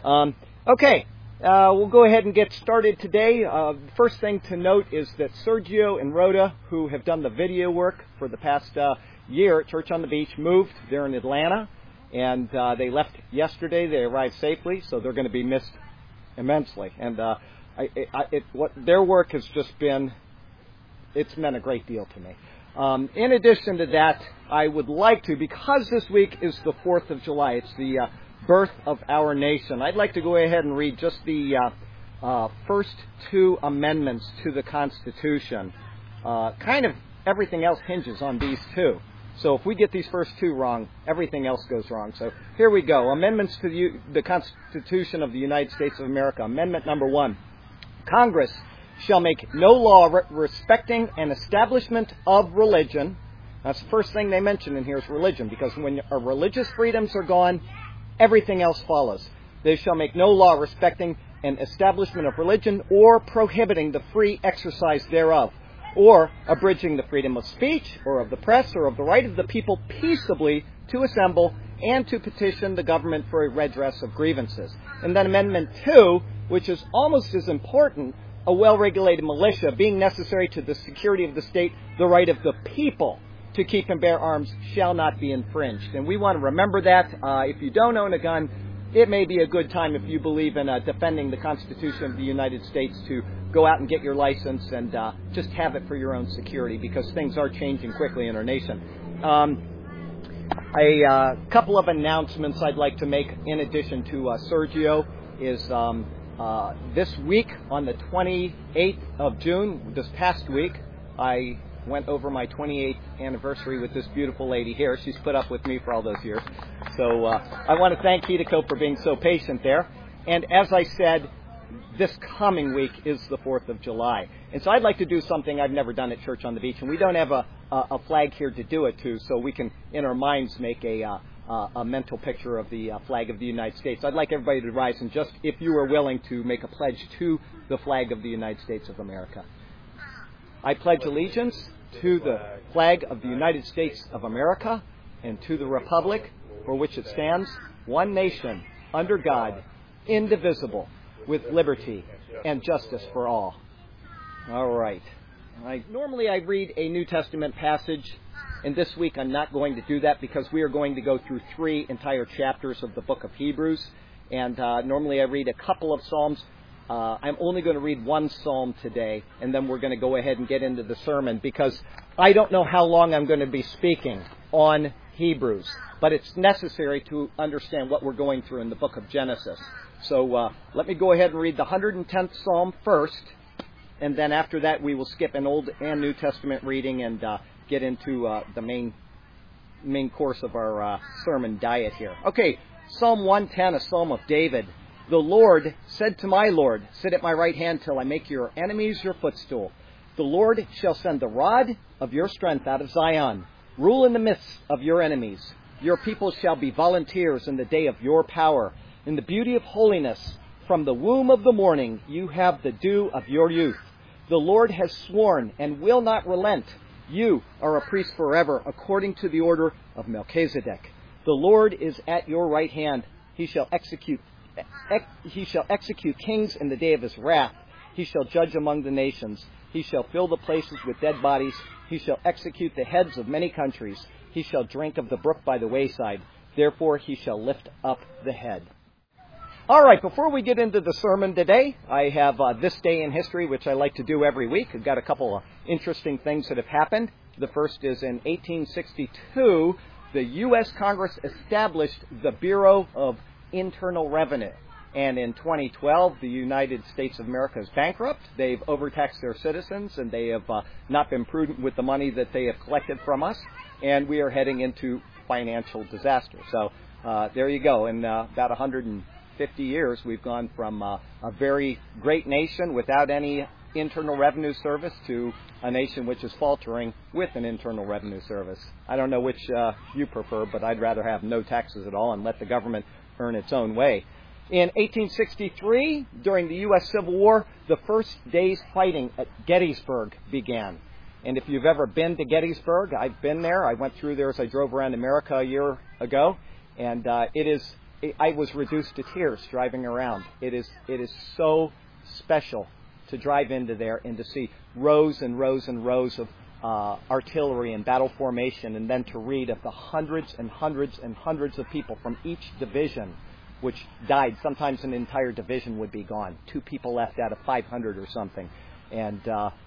Okay, we'll go ahead and get started today. First thing to note is that Sergio and Rhoda, who have done the video work for the past year at Church on the Beach, moved. They're in Atlanta, and they left yesterday. They arrived safely, so they're going to be missed immensely. And what their work has just been, it's meant a great deal to me. In addition to that, I would like to, because this week is the 4th of July, it's the birth of our nation, I'd like to go ahead and read just the first two amendments to the Constitution. Kind of everything else hinges on these two. So if we get these first two wrong, everything else goes wrong. So here we go. Amendments to the Constitution of the United States of America. Amendment number 1. Congress shall make no law respecting an establishment of religion. That's the first thing they mention in here is religion, because when our religious freedoms are gone, everything else follows. They shall make no law respecting an establishment of religion or prohibiting the free exercise thereof, or abridging the freedom of speech or of the press or of the right of the people peaceably to assemble and to petition the government for a redress of grievances. And then Amendment 2, which is almost as important, a well-regulated militia being necessary to the security of the state, the right of the people to keep and bear arms shall not be infringed. And we want to remember that. If you don't own a gun, it may be a good time, if you believe in defending the Constitution of the United States, to go out and get your license and just have it for your own security, because things are changing quickly in our nation. A couple of announcements I'd like to make in addition to Sergio is this week, on the 28th of June, this past week, I went over my 28th anniversary with this beautiful lady here. She's put up with me for all those years. So I want to thank Hideko for being so patient there. And as I said, this coming week is the 4th of July. And so I'd like to do something I've never done at Church on the Beach. And we don't have a flag here to do it to, so we can, in our minds, make a mental picture of the flag of the United States. I'd like everybody to rise and just, if you are willing, to make a pledge to the flag of the United States of America. I pledge allegiance to the flag of the United States of America and to the republic for which it stands, one nation, under God, indivisible, with liberty and justice for all. All right. Normally I read a New Testament passage, and this week I'm not going to do that because we are going to go through 3 entire chapters of the book of Hebrews. And normally I read a couple of Psalms. I'm only going to read one psalm today, and then we're going to go ahead and get into the sermon, because I don't know how long I'm going to be speaking on Hebrews, but it's necessary to understand what we're going through in the book of Genesis. So let me go ahead and read the 110th Psalm first, and then after that we will skip an Old and New Testament reading and get into the main course of our sermon diet here. Okay, Psalm 110, a psalm of David. The Lord said to my Lord, sit at my right hand till I make your enemies your footstool. The Lord shall send the rod of your strength out of Zion. Rule in the midst of your enemies. Your people shall be volunteers in the day of your power. In the beauty of holiness, from the womb of the morning, you have the dew of your youth. The Lord has sworn and will not relent. You are a priest forever, according to the order of Melchizedek. The Lord is at your right hand. He shall execute kings in the day of his wrath. He shall judge among the nations. He shall fill the places with dead bodies. He shall execute the heads of many countries. He shall drink of the brook by the wayside. Therefore he shall lift up the head. All right, before we get into the sermon today, I have this day in history, which I like to do every week. I've got a couple of interesting things that have happened. The first is in 1862, the U.S. Congress established the Bureau of Internal Revenue. And in 2012, the United States of America is bankrupt. They've overtaxed their citizens, and they have not been prudent with the money that they have collected from us. And we are heading into financial disaster. So there you go. In about 150 years, we've gone from a very great nation without any Internal Revenue Service to a nation which is faltering with an Internal Revenue Service. I don't know which you prefer, but I'd rather have no taxes at all and let the government earn its own way. In 1863, during the U.S. Civil War, the first day's fighting at Gettysburg began. And if you've ever been to Gettysburg, I've been there. I went through there as I drove around America a year ago. And it is I was reduced to tears driving around. It is so special to drive into there and to see rows and rows and rows of artillery and battle formation, and then to read of the hundreds and hundreds and hundreds of people from each division which died. Sometimes an entire division would be gone. 2 people left out of 500 or something. And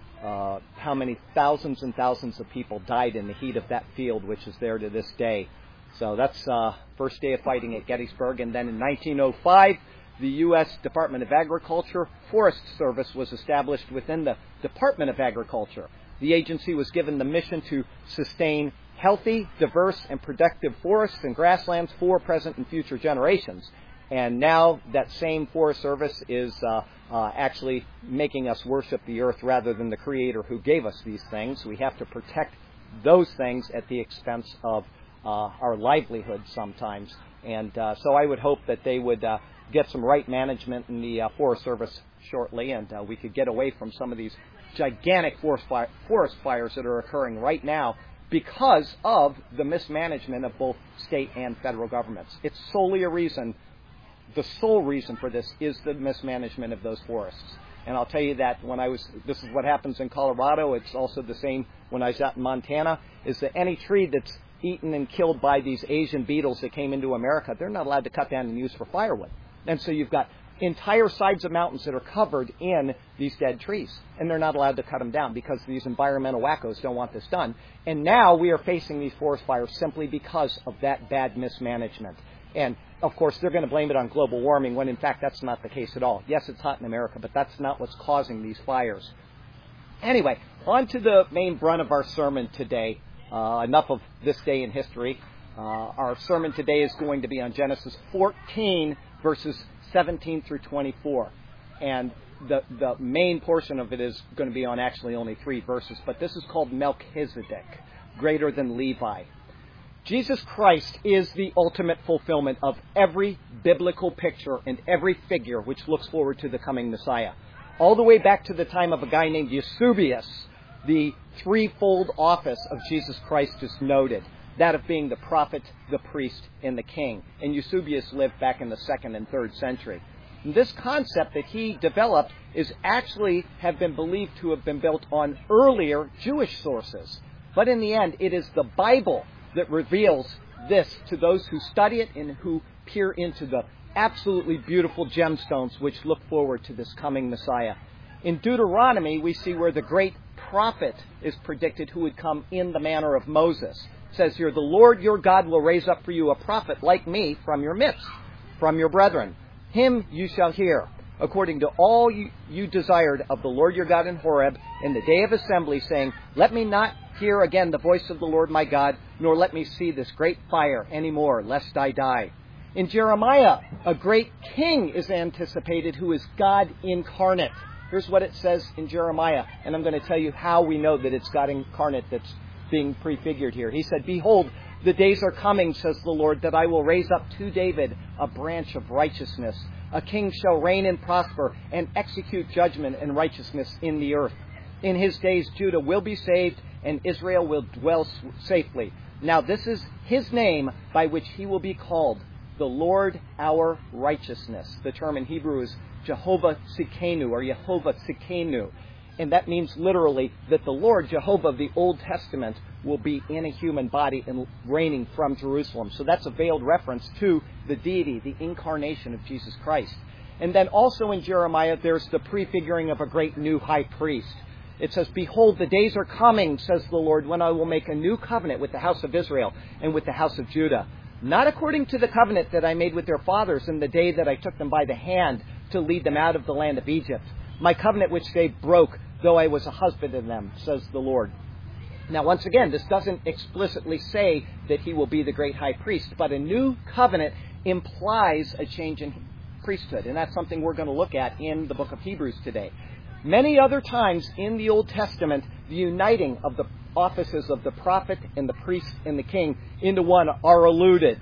how many thousands and thousands of people died in the heat of that field, which is there to this day. So that's first day of fighting at Gettysburg. And then in 1905, the U.S. Department of Agriculture Forest Service was established within the Department of Agriculture. The agency was given the mission to sustain healthy, diverse, and productive forests and grasslands for present and future generations. And now that same Forest Service is actually making us worship the earth rather than the Creator who gave us these things. We have to protect those things at the expense of our livelihood sometimes. And so I would hope that they would get some right management in the Forest Service shortly, and we could get away from some of these gigantic forest fires that are occurring right now because of the mismanagement of both state and federal governments. It's solely a reason. The sole reason for this is the mismanagement of those forests. And I'll tell you that this is what happens in Colorado. It's also the same when I was out in Montana, is that any tree that's eaten and killed by these Asian beetles that came into America, they're not allowed to cut down and use for firewood. And so you've got entire sides of mountains that are covered in these dead trees, and they're not allowed to cut them down because these environmental wackos don't want this done. And now we are facing these forest fires simply because of that bad mismanagement. And, of course, they're going to blame it on global warming when, in fact, that's not the case at all. Yes, it's hot in America, but that's not what's causing these fires. Anyway, on to the main brunt of our sermon today. Enough of this day in history. Our sermon today is going to be on Genesis 14, verses 17 through 24. And the main portion of it is going to be on actually only 3 verses, but this is called Melchizedek, greater than Levi. Jesus Christ is the ultimate fulfillment of every biblical picture and every figure which looks forward to the coming Messiah. All the way back to the time of a guy named Eusebius, the threefold office of Jesus Christ is noted. That of being the prophet, the priest, and the king. And Eusebius lived back in the 2nd and 3rd century. And this concept that he developed is actually have been believed to have been built on earlier Jewish sources. But in the end, it is the Bible that reveals this to those who study it and who peer into the absolutely beautiful gemstones which look forward to this coming Messiah. In Deuteronomy, we see where the great prophet is predicted who would come in the manner of Moses. It says here, the Lord your God will raise up for you a prophet like me from your midst, from your brethren. Him you shall hear, according to all you desired of the Lord your God in Horeb in the day of assembly, saying, let me not hear again the voice of the Lord my God, nor let me see this great fire any more, lest I die. In Jeremiah, a great king is anticipated who is God incarnate. Here's what it says in Jeremiah, and I'm going to tell you how we know that it's God incarnate that's being prefigured here. He said, behold, the days are coming, says the Lord, that I will raise up to David a branch of righteousness. A king shall reign and prosper and execute judgment and righteousness in the earth. In his days Judah will be saved and Israel will dwell safely. Now this is his name by which he will be called, the Lord our righteousness. The term in Hebrew is Jehovah Tsidkenu or Jehovah Tsidkenu. And that means literally that the Lord, Jehovah of the Old Testament, will be in a human body and reigning from Jerusalem. So that's a veiled reference to the deity, the incarnation of Jesus Christ. And then also in Jeremiah, there's the prefiguring of a great new high priest. It says, behold, the days are coming, says the Lord, when I will make a new covenant with the house of Israel and with the house of Judah. Not according to the covenant that I made with their fathers in the day that I took them by the hand to lead them out of the land of Egypt. My covenant which they broke, though I was a husband in them, says the Lord. Now, once again, this doesn't explicitly say that he will be the great high priest, but a new covenant implies a change in priesthood, and that's something we're going to look at in the book of Hebrews today. Many other times in the Old Testament, the uniting of the offices of the prophet and the priest and the king into one are alluded.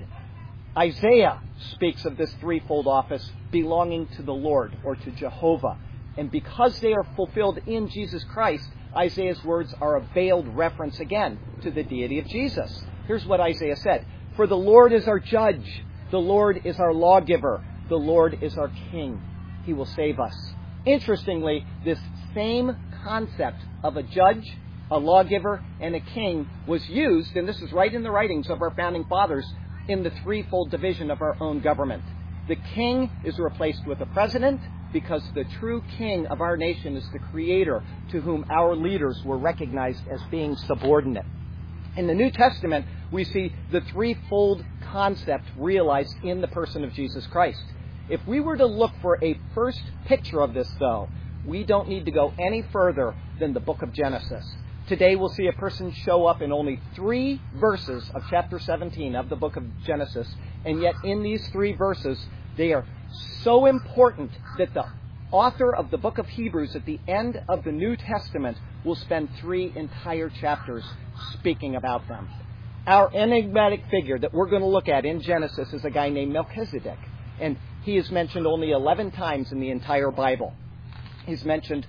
Isaiah speaks of this threefold office belonging to the Lord or to Jehovah. And because they are fulfilled in Jesus Christ, Isaiah's words are a veiled reference again to the deity of Jesus. Here's what Isaiah said. For the Lord is our judge. The Lord is our lawgiver. The Lord is our king. He will save us. Interestingly, this same concept of a judge, a lawgiver, and a king was used, and this is right in the writings of our founding fathers, in the threefold division of our own government. The king is replaced with a president because the true king of our nation is the creator to whom our leaders were recognized as being subordinate. In the New Testament, we see the threefold concept realized in the person of Jesus Christ. If we were to look for a first picture of this, though, we don't need to go any further than the book of Genesis. Today we'll see a person show up in only 3 verses of chapter 17 of the book of Genesis, and yet in these 3 verses, they are so important that the author of the book of Hebrews at the end of the New Testament will spend 3 entire chapters speaking about them. Our enigmatic figure that we're going to look at in Genesis is a guy named Melchizedek, and he is mentioned only 11 times in the entire Bible. He's mentioned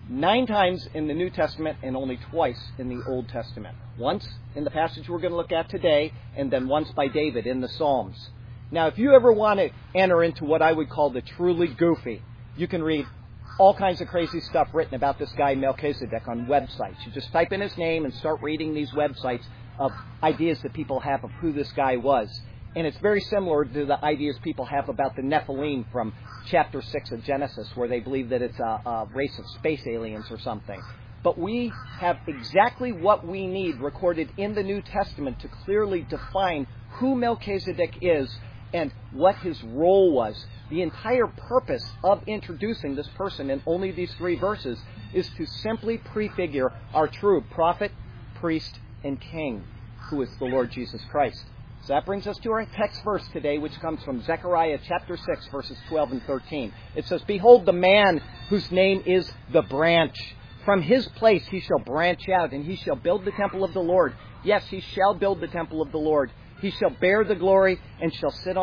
9 times in the New Testament and only twice in the Old Testament. Once in the passage we're going to look at today, and then once by David in the Psalms. Now, if you ever want to enter into what I would call the truly goofy, you can read all kinds of crazy stuff written about this guy Melchizedek on websites. You just type in his name and start reading these websites of ideas that people have of who this guy was. And it's very similar to the ideas people have about the Nephilim from chapter 6 of Genesis, where they believe that it's a race of space aliens or something. But we have exactly what we need recorded in the New Testament to clearly define who Melchizedek is and what his role was. The entire purpose of introducing this person in only these 3 verses is to simply prefigure our true prophet, priest, and king, who is the Lord Jesus Christ. So that brings us to our text verse today, which comes from Zechariah chapter 6, verses 12 and 13. It says, "Behold the man whose name is the branch. From his place he shall branch out, and he shall build the temple of the Lord. Yes, he shall build the temple of the Lord. He shall bear the glory, and shall sit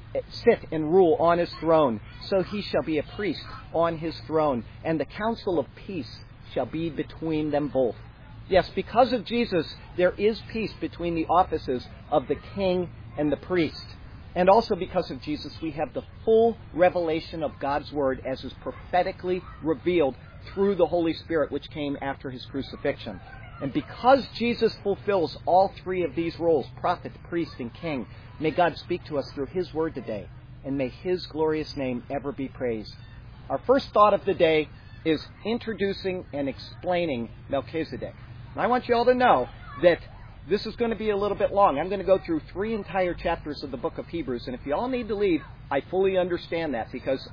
and rule on his throne. So he shall be a priest on his throne, and the counsel of peace shall be between them both." Yes, because of Jesus, there is peace between the offices of the king and the priest. And also because of Jesus, we have the full revelation of God's word as is prophetically revealed through the Holy Spirit, which came after his crucifixion. And because Jesus fulfills all 3 of these roles, prophet, priest, and king, may God speak to us through his word today, and may his glorious name ever be praised. Our first thought of the day is introducing and explaining Melchizedek. And I want you all to know that this is going to be a little bit long. I'm going to go through 3 entire chapters of the book of Hebrews, and if you all need to leave, I fully understand that, because,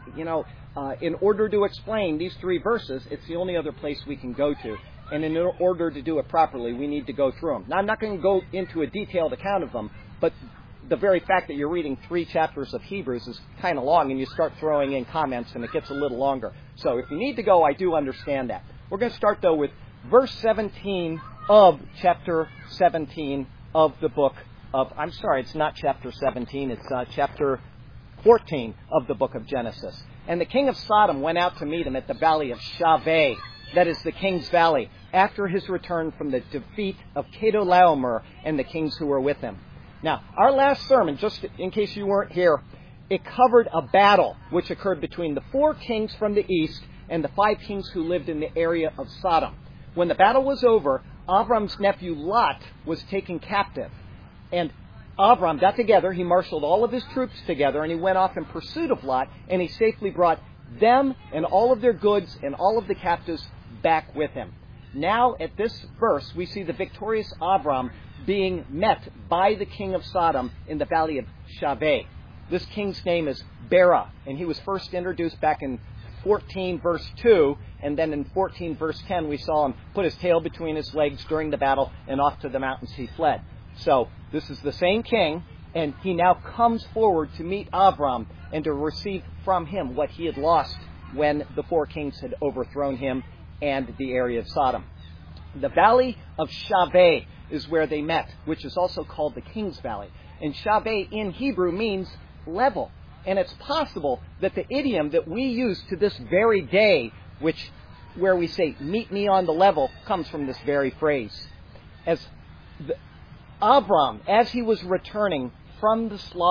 in order to explain these 3 verses, it's the only other place we can go to. And in order to do it properly, we need to go through them. Now, I'm not going to go into a detailed account of them, but the very fact that you're reading 3 chapters of Hebrews is kind of long, and you start throwing in comments, and it gets a little longer. So if you need to go, I do understand that. We're going to start, though, with verse 17 of chapter 17 of the book of... I'm sorry, it's not chapter 17, it's chapter 14 of the book of Genesis. "And the king of Sodom went out to meet him at the valley of Shaveh," that is the king's valley, "after his return from the defeat of Chedorlaomer and the kings who were with him." Now, our last sermon, just in case you weren't here, it covered a battle which occurred between the 4 kings from the east and the 5 kings who lived in the area of Sodom. When the battle was over, Avram's nephew Lot was taken captive. And Avram got together, he marshaled all of his troops together, and he went off in pursuit of Lot, and he safely brought them and all of their goods and all of the captives back with him. Now, at this verse, we see the victorious Avram being met by the king of Sodom in the valley of Shaveh. This king's name is Bera, and he was first introduced back in 14 verse 2, and then in 14 verse 10 we saw him put his tail between his legs during the battle, and off to the mountains he fled. So this is the same king, and he now comes forward to meet Avram and to receive from him what he had lost when the 4 kings had overthrown him and the area of Sodom. The valley of Shaveh is where they met, which is also called the King's Valley. And Shaveh in Hebrew means level. And it's possible that the idiom that we use to this very day, where we say, "meet me on the level," comes from this very phrase. Avram, as he was returning from the slaughter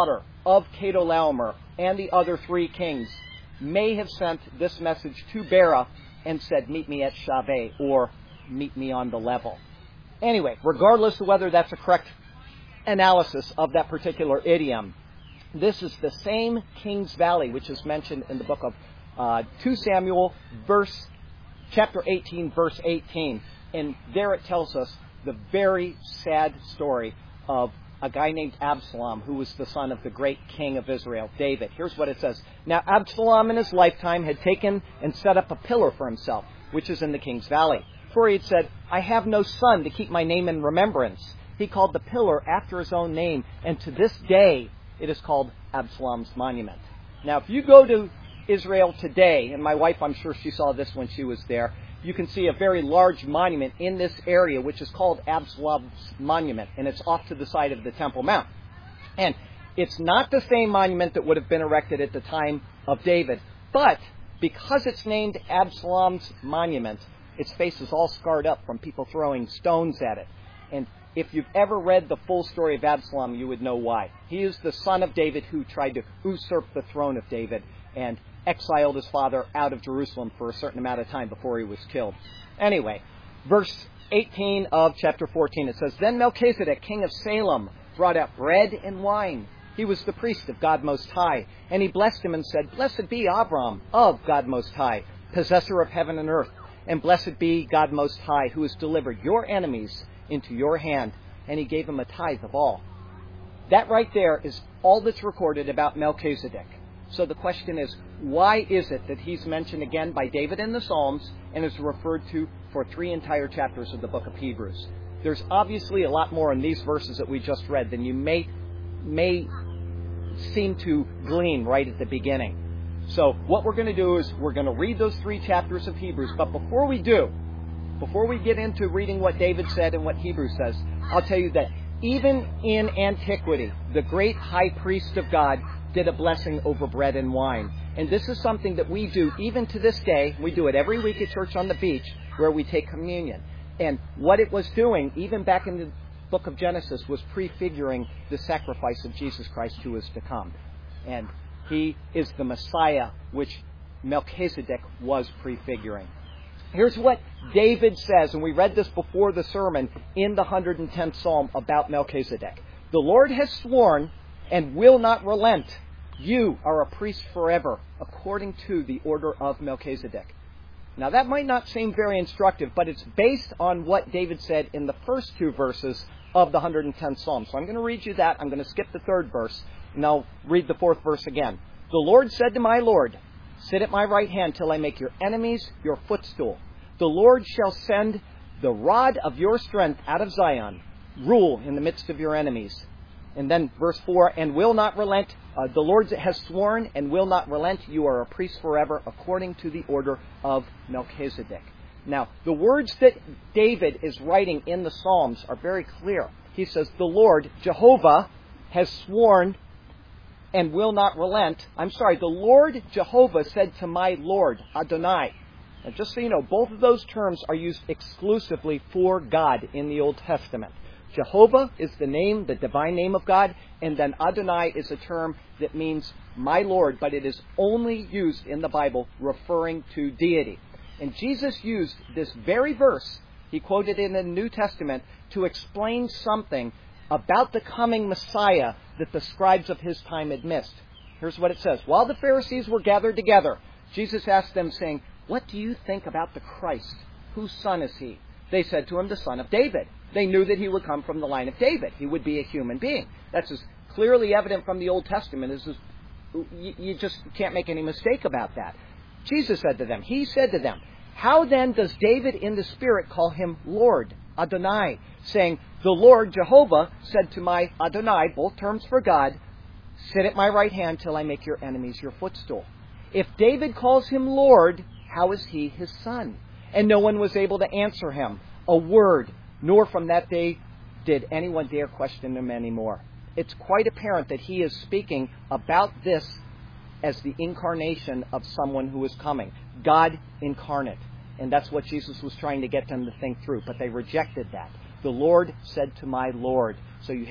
of Chedorlaomer and the other 3 kings may have sent this message to Bera and said, meet me at Shaveh, or meet me on the level. Anyway, regardless of whether that's a correct analysis of that particular idiom, this is the same King's Valley which is mentioned in the book of 2 Samuel, chapter 18, verse 18. And there it tells us the very sad story of a guy named Absalom, who was the son of the great king of Israel, David. Here's what it says. Now Absalom in his lifetime had taken and set up a pillar for himself, which is in the King's Valley. For he had said, I have no son to keep my name in remembrance. He called the pillar after his own name, and to this day it is called Absalom's monument. Now if you go to Israel today, and my wife, I'm sure she saw this when she was there, you can see a very large monument in this area, which is called Absalom's Monument, and it's off to the side of the Temple Mount. And it's not the same monument that would have been erected at the time of David, but because it's named Absalom's Monument, its face is all scarred up from people throwing stones at it. And if you've ever read the full story of Absalom, you would know why. He is the son of David who tried to usurp the throne of David and exiled his father out of Jerusalem for a certain amount of time before he was killed. Anyway, verse 18 of chapter 14, it says, Then Melchizedek, king of Salem, brought out bread and wine. He was the priest of God Most High. And he blessed him and said, Blessed be Abram of God Most High, possessor of heaven and earth. And blessed be God Most High, who has delivered your enemies into your hand. And he gave him a tithe of all. That right there is all that's recorded about Melchizedek. So the question is, why is it that he's mentioned again by David in the Psalms and is referred to for 3 entire chapters of the book of Hebrews? There's obviously a lot more in these verses that we just read than you may seem to glean right at the beginning. So what we're going to do is we're going to read those 3 chapters of Hebrews. But before we get into reading what David said and what Hebrews says, I'll tell you that even in antiquity, the great high priest of God did a blessing over bread and wine. And this is something that we do even to this day. We do it every week at Church on the Beach, where we take communion. And what it was doing, even back in the book of Genesis, was prefiguring the sacrifice of Jesus Christ who is to come. And he is the Messiah, which Melchizedek was prefiguring. Here's what David says, and we read this before the sermon in the 110th Psalm about Melchizedek. The Lord has sworn and will not relent. You are a priest forever, according to the order of Melchizedek. Now that might not seem very instructive, but it's based on what David said in the first 2 verses of the 110th Psalm. So I'm going to read you that. I'm going to skip the 3rd verse, and I'll read the 4th verse again. The Lord said to my Lord, Sit at my right hand till I make your enemies your footstool. The Lord shall send the rod of your strength out of Zion, rule in the midst of your enemies. And then verse 4, and will not relent. The Lord has sworn and will not relent. You are a priest forever, according to the order of Melchizedek. Now, the words that David is writing in the Psalms are very clear. He says, the Lord, Jehovah, has sworn and will not relent. The Lord Jehovah said to my Lord, Adonai. Now, just so you know, both of those terms are used exclusively for God in the Old Testament. Jehovah is the name, the divine name of God, and then Adonai is a term that means my Lord, but it is only used in the Bible referring to deity. And Jesus used this very verse, he quoted in the New Testament, to explain something about the coming Messiah that the scribes of his time had missed. Here's what it says. While the Pharisees were gathered together, Jesus asked them, saying, What do you think about the Christ? Whose son is he? They said to him, the son of David. They knew that he would come from the line of David. He would be a human being. That's as clearly evident from the Old Testament as you just can't make any mistake about that. Jesus said to them, he said to them, How then does David in the Spirit call him Lord, Adonai, saying, The Lord, Jehovah, said to my Adonai, both terms for God, Sit at my right hand till I make your enemies your footstool. If David calls him Lord, how is he his son? And no one was able to answer him a word, nor from that day did anyone dare question him anymore. It's quite apparent that he is speaking about this as the incarnation of someone who is coming, God incarnate. And that's what Jesus was trying to get them to think through, but they rejected that. The Lord said to my Lord. So you have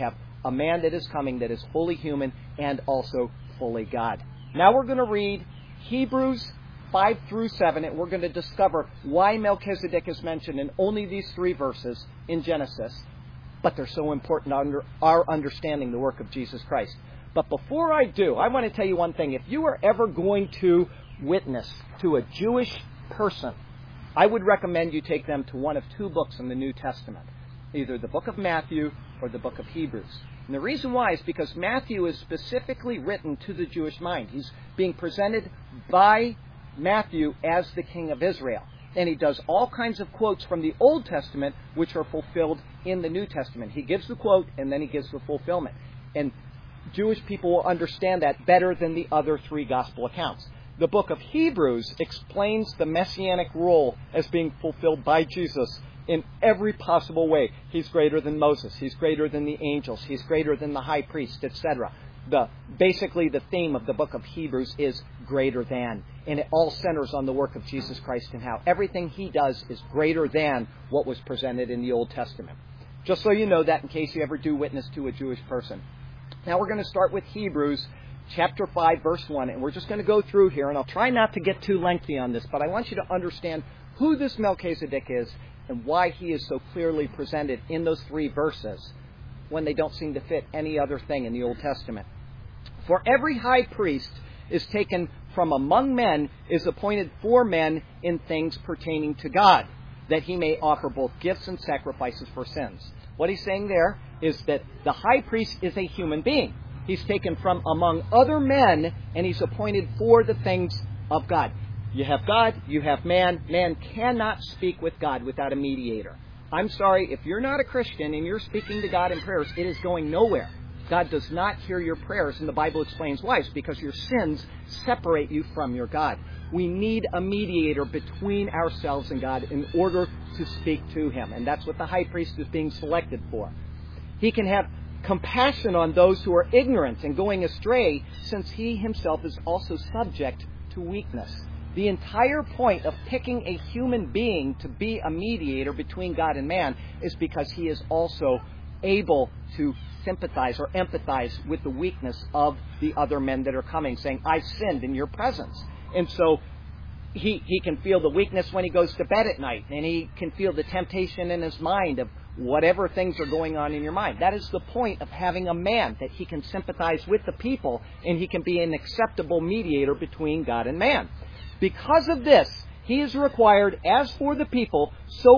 a man that is coming that is fully human and also fully God. Now we're going to read Hebrews 5 through 7, and we're going to discover why Melchizedek is mentioned in only these 3 verses in Genesis, but they're so important under our understanding the work of Jesus Christ. But before I do, I want to tell you one thing. If you are ever going to witness to a Jewish person, I would recommend you take them to one of 2 books in the New Testament, either the book of Matthew or the book of Hebrews. And the reason why is because Matthew is specifically written to the Jewish mind. He's being presented by Matthew as the king of Israel. And he does all kinds of quotes from the Old Testament which are fulfilled in the New Testament. He gives the quote and then he gives the fulfillment. And Jewish people will understand that better than the other 3 gospel accounts. The book of Hebrews explains the messianic role as being fulfilled by Jesus in every possible way. He's greater than Moses. He's greater than the angels. He's greater than the high priest, etc. Basically, the theme of the book of Hebrews is greater than. And it all centers on the work of Jesus Christ and how everything he does is greater than what was presented in the Old Testament. Just so you know that in case you ever do witness to a Jewish person. Now we're going to start with Hebrews chapter 5, verse 1. And we're just going to go through here. And I'll try not to get too lengthy on this, but I want you to understand who this Melchizedek is and why he is so clearly presented in those 3 verses when they don't seem to fit any other thing in the Old Testament. For every high priest is taken from among men, is appointed for men in things pertaining to God, that he may offer both gifts and sacrifices for sins. What he's saying there is that the high priest is a human being. He's taken from among other men, and he's appointed for the things of God. You have God, you have man. Man cannot speak with God without a mediator. I'm sorry, if you're not a Christian and you're speaking to God in prayers, it is going nowhere. God does not hear your prayers, and the Bible explains why. It's because your sins separate you from your God. We need a mediator between ourselves and God in order to speak to him, and that's what the high priest is being selected for. He can have compassion on those who are ignorant and going astray, since he himself is also subject to weakness. The entire point of picking a human being to be a mediator between God and man is because he is also able to sympathize or empathize with the weakness of the other men that are coming, saying, I sinned in your presence. And so he can feel the weakness when he goes to bed at night, and he can feel the temptation in his mind of whatever things are going on in your mind. That is the point of having a man, that he can sympathize with the people, and he can be an acceptable mediator between God and man. Because of this, he is required, as for the people, so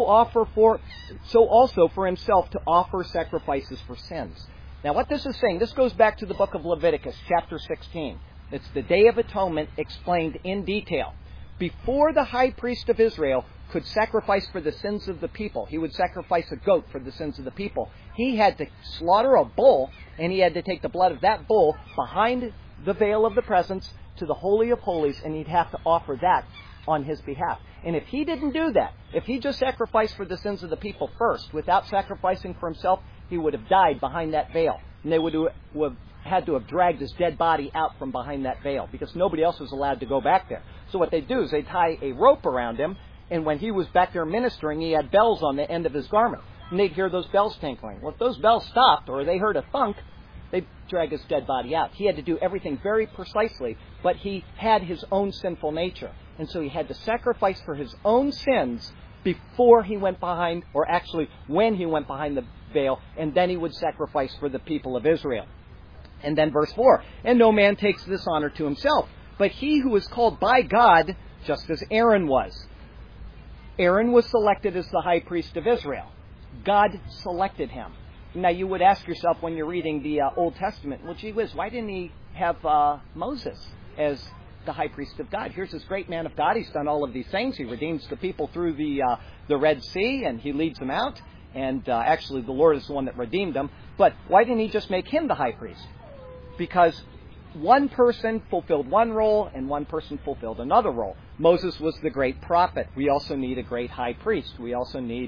also for himself to offer sacrifices for sins. Now what this is saying, this goes back to the book of Leviticus, chapter 16. It's the Day of Atonement explained in detail. Before the high priest of Israel could sacrifice for the sins of the people, he would sacrifice a goat for the sins of the people. He had to slaughter a bull, and he had to take the blood of that bull behind the veil of the presence to the Holy of Holies, and he'd have to offer that on his behalf. And if he didn't do that, if he just sacrificed for the sins of the people first, without sacrificing for himself, he would have died behind that veil. And they would have had to have dragged his dead body out from behind that veil, because nobody else was allowed to go back there. So what they'd do is they'd tie a rope around him, and when he was back there ministering, he had bells on the end of his garment. And they'd hear those bells tinkling. Well, if those bells stopped, or they heard a thunk, they'd drag his dead body out. He had to do everything very precisely, but he had his own sinful nature. And so he had to sacrifice for his own sins before he went behind, or actually when he went behind the veil, and then he would sacrifice for the people of Israel. And then verse 4, and no man takes this honor to himself, but he who is called by God, just as Aaron was. Aaron was selected as the high priest of Israel. God selected him. Now you would ask yourself when you're reading the Old Testament, well, gee whiz, why didn't he have Moses as the high priest of God? Here's this great man of God. He's done all of these things. He redeems the people through the Red Sea, and he leads them out. And actually the Lord is the one that redeemed them. But why didn't he just make him the high priest? Because one person fulfilled one role and one person fulfilled another role. Moses was the great prophet. We also need a great high priest. We also need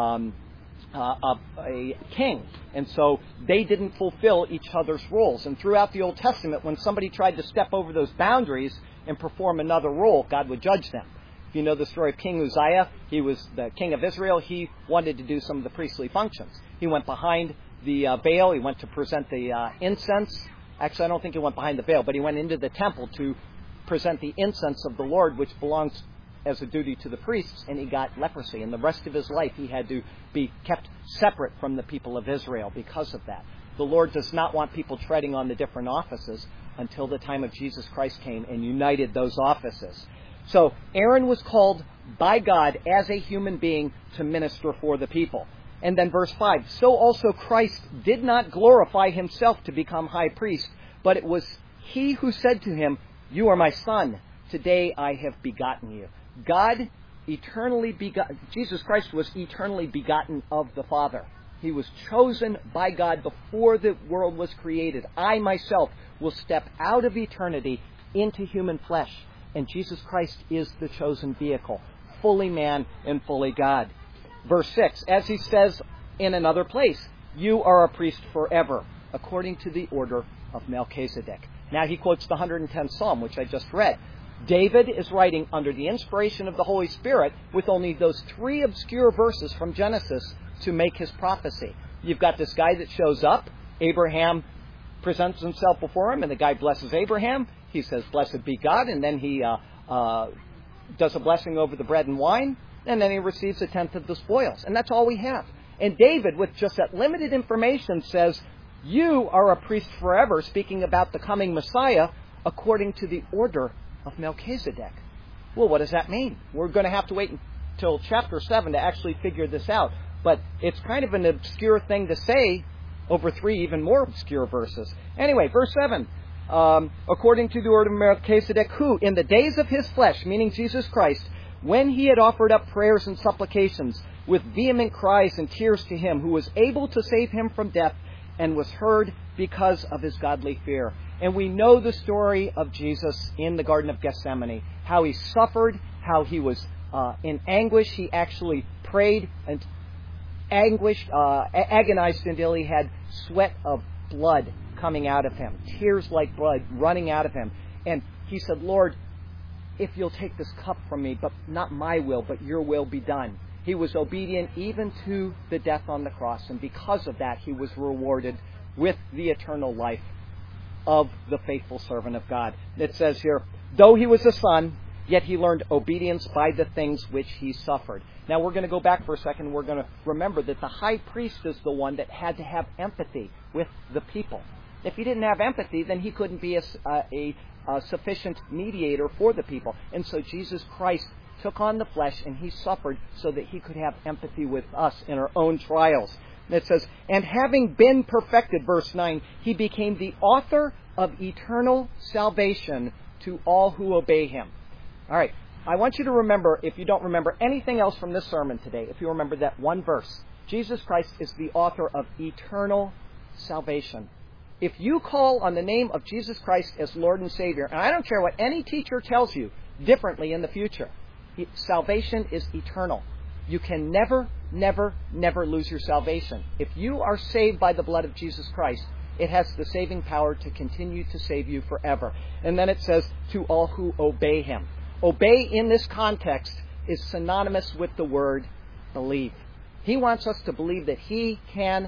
a king. And so they didn't fulfill each other's roles. And throughout the Old Testament, when somebody tried to step over those boundaries and perform another role, God would judge them. If you know the story of King Uzziah, he was the king of Israel. He wanted to do some of the priestly functions. He went behind the veil. He went to present the incense. Actually, I don't think he went behind the veil, but he went into the temple to present the incense of the Lord, which belongs as a duty to the priests, and he got leprosy. And the rest of his life, he had to be kept separate from the people of Israel because of that. The Lord does not want people treading on the different offices until the time of Jesus Christ came and united those offices. So Aaron was called by God as a human being to minister for the people. And then verse 5, so also Christ did not glorify himself to become high priest, but it was he who said to him, you are my son, today I have begotten you. God eternally begot, Jesus Christ was eternally begotten of the Father. He was chosen by God before the world was created. I myself will step out of eternity into human flesh. And Jesus Christ is the chosen vehicle, fully man and fully God. Verse 6, as he says in another place, you are a priest forever, according to the order of Melchizedek. Now he quotes the 110th Psalm, which I just read. David is writing under the inspiration of the Holy Spirit with only those 3 obscure verses from Genesis to make his prophecy. You've got this guy that shows up. Abraham presents himself before him, and the guy blesses Abraham. He says, blessed be God, and then he does a blessing over the bread and wine, and then he receives a tenth of the spoils. And that's all we have. And David, with just that limited information, says, you are a priest forever, speaking about the coming Messiah, according to the order of Melchizedek. Well, what does that mean? We're going to have to wait until chapter 7 to actually figure this out. But it's kind of an obscure thing to say over 3 even more obscure verses. Anyway, verse 7. According to the order of Melchizedek, who, in the days of his flesh, meaning Jesus Christ, when he had offered up prayers and supplications with vehement cries and tears to him, who was able to save him from death, and was heard because of his godly fear. And we know the story of Jesus in the Garden of Gethsemane, how he suffered, how he was in anguish. He actually prayed and anguished, agonized until he had sweat of blood coming out of him, tears like blood running out of him. And he said, Lord, if you'll take this cup from me, but not my will, but your will be done. He was obedient even to the death on the cross, and because of that, he was rewarded with the eternal life of the faithful servant of God. It says here, though he was a son, yet he learned obedience by the things which he suffered. Now we're going to go back for a second. We're going to remember that the high priest is the one that had to have empathy with the people. If he didn't have empathy, then he couldn't be a sufficient mediator for the people. And so Jesus Christ took on the flesh, and he suffered so that he could have empathy with us in our own trials. And it says, and having been perfected, verse 9, he became the author of eternal salvation to all who obey him. All right, I want you to remember, if you don't remember anything else from this sermon today, if you remember that one verse, Jesus Christ is the author of eternal salvation. If you call on the name of Jesus Christ as Lord and Savior, and I don't care what any teacher tells you differently in the future, salvation is eternal. You can never, never, never lose your salvation. If you are saved by the blood of Jesus Christ, it has the saving power to continue to save you forever. And then it says, to all who obey him. Obey in this context is synonymous with the word believe. He wants us to believe that he can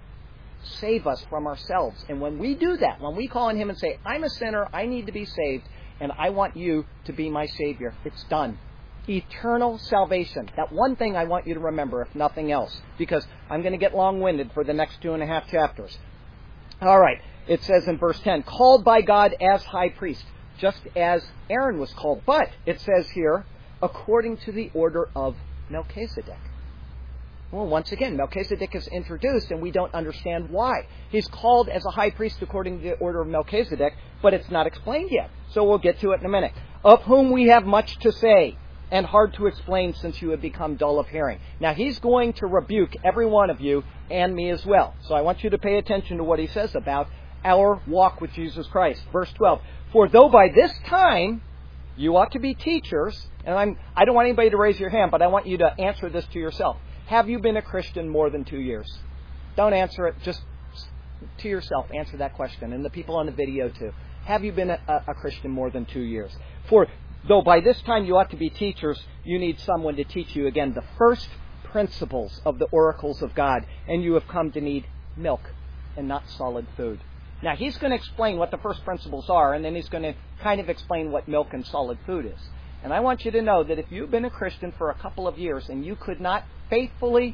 save us from ourselves. And when we do that, when we call on him and say, I'm a sinner, I need to be saved, and I want you to be my Savior, it's done. Eternal salvation. That one thing I want you to remember, if nothing else, because I'm going to get long-winded for the next 2.5 chapters. All right. It says in verse 10, called by God as high priest, just as Aaron was called. But it says here, according to the order of Melchizedek. Well, once again, Melchizedek is introduced, and we don't understand why. He's called as a high priest according to the order of Melchizedek, but it's not explained yet. So we'll get to it in a minute. Of whom we have much to say, and hard to explain since you have become dull of hearing. Now, he's going to rebuke every one of you and me as well. So I want you to pay attention to what he says about our walk with Jesus Christ. Verse 12, for though by this time you ought to be teachers, and I don't want anybody to raise your hand, but I want you to answer this to yourself. Have you been a Christian more than 2 years? Don't answer it, just to yourself. Answer that question, and the people on the video too. Have you been a Christian more than 2 years? For though by this time you ought to be teachers, you need someone to teach you again the first principles of the oracles of God, and you have come to need milk and not solid food. Now, he's going to explain what the first principles are, and then he's going to kind of explain what milk and solid food is. And I want you to know that if you've been a Christian for a couple of years and you could not faithfully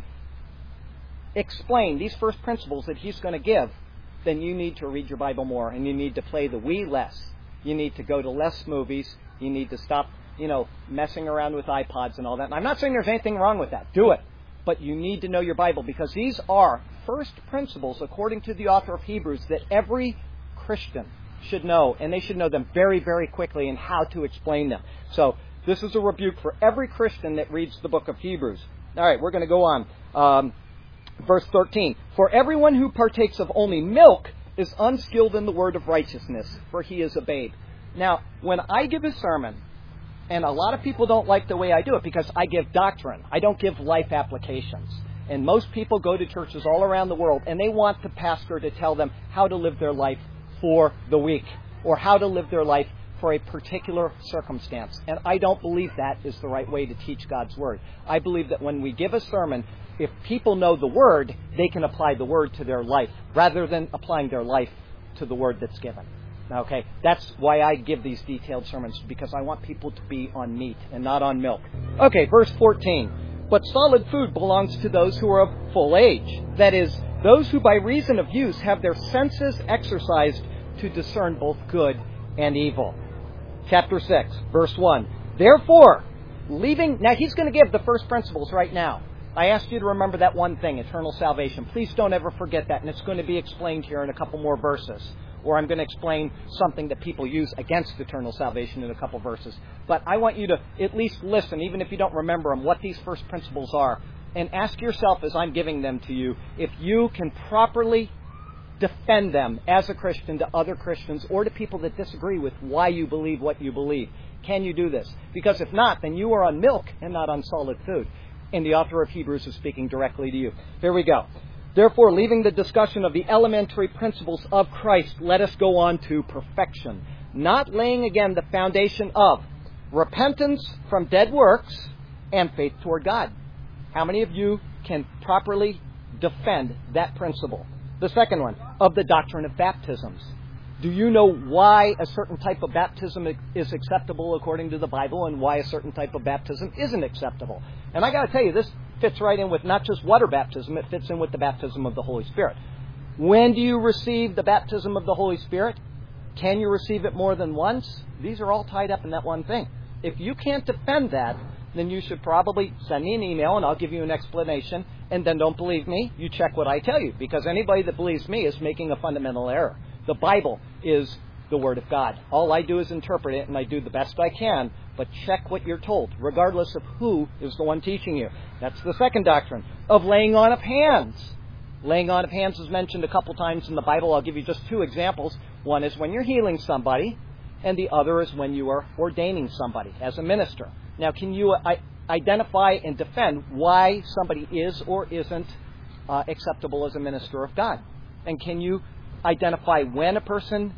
explain these first principles that he's going to give, then you need to read your Bible more, and you need to play the Wii less. You need to go to less movies. You need to stop, messing around with iPods and all that. And I'm not saying there's anything wrong with that. Do it. But you need to know your Bible, because these are first principles, according to the author of Hebrews, that every Christian should know, and they should know them very, very quickly and how to explain them. So this is a rebuke for every Christian that reads the book of Hebrews. All right, we're going to go on. Verse 13. For everyone who partakes of only milk is unskilled in the word of righteousness, for he is a babe. Now, when I give a sermon, and a lot of people don't like the way I do it because I give doctrine. I don't give life applications. And most people go to churches all around the world, and they want the pastor to tell them how to live their life for the week, or how to live their life for a particular circumstance. And I don't believe that is the right way to teach God's Word. I believe that when we give a sermon, if people know the Word, they can apply the Word to their life, rather than applying their life to the Word that's given. Okay, that's why I give these detailed sermons, because I want people to be on meat and not on milk. Okay, verse 14. But solid food belongs to those who are of full age. That is, those who by reason of use have their senses exercised to discern both good and evil. Chapter 6, verse 1. Therefore, now he's going to give the first principles right now. I asked you to remember that one thing, eternal salvation. Please don't ever forget that, and it's going to be explained here in a couple more verses. Or I'm going to explain something that people use against eternal salvation in a couple verses. But I want you to at least listen, even if you don't remember them, what these first principles are. And ask yourself as I'm giving them to you, if you can properly defend them as a Christian to other Christians or to people that disagree with why you believe what you believe. Can you do this? Because if not, then you are on milk and not on solid food. And the author of Hebrews is speaking directly to you. Here we go. Therefore, leaving the discussion of the elementary principles of Christ, let us go on to perfection, not laying again the foundation of repentance from dead works and faith toward God. How many of you can properly defend that principle? The second one, of the doctrine of baptisms. Do you know why a certain type of baptism is acceptable according to the Bible and why a certain type of baptism isn't acceptable? And I got to tell you, this fits right in with not just water baptism, it fits in with the baptism of the Holy Spirit. When do you receive the baptism of the Holy Spirit? Can you receive it more than once? These are all tied up in that one thing. If you can't defend that, then you should probably send me an email and I'll give you an explanation. And then don't believe me, you check what I tell you. Because anybody that believes me is making a fundamental error. The Bible is the Word of God. All I do is interpret it, and I do the best I can, but check what you're told, regardless of who is the one teaching you. That's the second doctrine, of laying on of hands. Laying on of hands is mentioned a couple times in the Bible. I'll give you just two examples. One is when you're healing somebody, and the other is when you are ordaining somebody as a minister. Now, can you identify and defend why somebody is or isn't acceptable as a minister of God? And can you identify when a person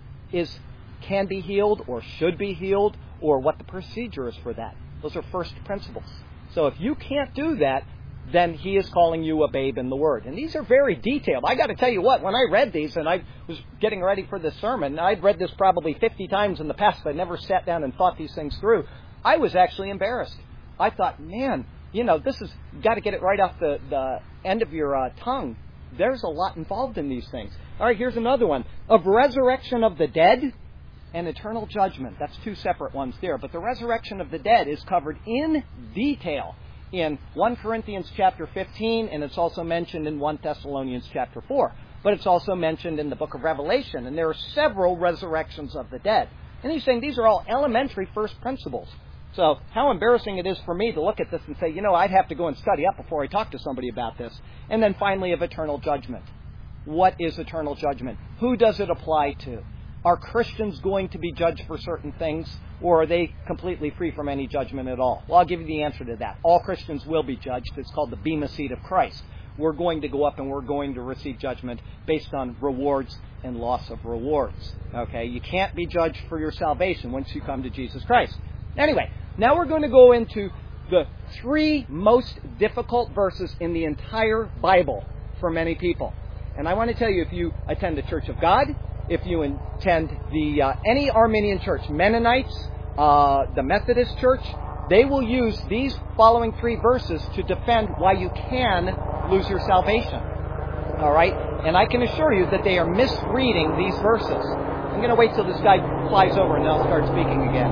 can be healed or should be healed, or what the procedure is for that? Those are first principles. So if you can't do that, then he is calling you a babe in the Word. And these are very detailed. I got to tell you what, when I read these and I was getting ready for this sermon, I'd read this probably 50 times in the past. I never sat down and thought these things through. I was actually embarrassed. I thought, man, this is got to get it right off the end of your tongue. There's a lot involved in these things. All right, here's another one. Of resurrection of the dead and eternal judgment. That's two separate ones there. But the resurrection of the dead is covered in detail in 1 Corinthians chapter 15, and it's also mentioned in 1 Thessalonians chapter 4. But it's also mentioned in the book of Revelation, and there are several resurrections of the dead. And he's saying these are all elementary first principles. So how embarrassing it is for me to look at this and say, I'd have to go and study up before I talk to somebody about this. And then finally, of eternal judgment. What is eternal judgment? Who does it apply to? Are Christians going to be judged for certain things, or are they completely free from any judgment at all? Well, I'll give you the answer to that. All Christians will be judged. It's called the Bema Seat of Christ. We're going to go up and we're going to receive judgment based on rewards and loss of rewards. Okay? You can't be judged for your salvation once you come to Jesus Christ. Anyway, now we're going to go into the three most difficult verses in the entire Bible for many people. And I want to tell you, if you attend the Church of God, if you attend any Arminian church, Mennonites, the Methodist Church, they will use these following 3 verses to defend why you can lose your salvation. All right? And I can assure you that they are misreading these verses. I'm going to wait till this guy flies over and then I'll start speaking again.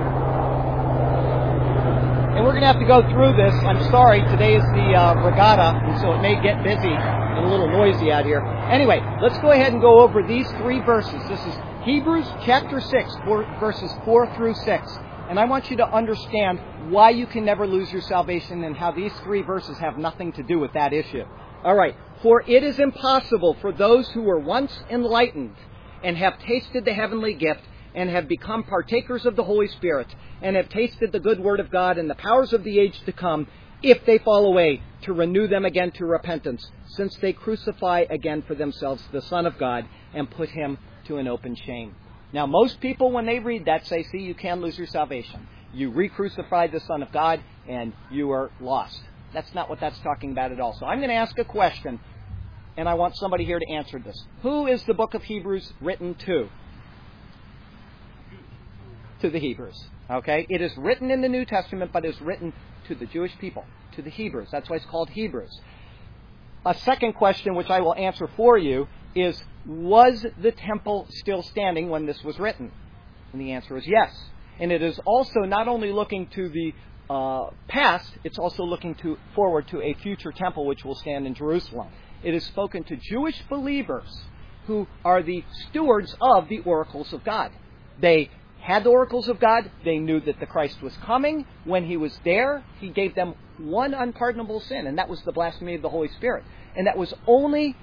And we're going to have to go through this. I'm sorry, today is the regatta, and so it may get busy and a little noisy out here. Anyway, let's go ahead and go over these 3 verses. This is Hebrews chapter 6, verses 4 through 6. And I want you to understand why you can never lose your salvation and how these 3 verses have nothing to do with that issue. All right. For it is impossible for those who were once enlightened and have tasted the heavenly gift and have become partakers of the Holy Spirit and have tasted the good word of God and the powers of the age to come, if they fall away, to renew them again to repentance, since they crucify again for themselves the Son of God and put him to an open shame. Now, most people, when they read that, say, see, you can lose your salvation. You re-crucified the Son of God, and you are lost. That's not what that's talking about at all. So I'm going to ask a question, and I want somebody here to answer this. Who is the book of Hebrews written to? To the Hebrews. Okay? It is written in the New Testament, but it's written to the Jewish people, to the Hebrews. That's why it's called Hebrews. A second question, which I will answer for you, is, was the temple still standing when this was written? And the answer is yes. And it is also not only looking to the past, it's also looking forward to a future temple which will stand in Jerusalem. It is spoken to Jewish believers who are the stewards of the oracles of God. They had the oracles of God. They knew that the Christ was coming. When he was there, he gave them one unpardonable sin, and that was the blasphemy of the Holy Spirit. And that was only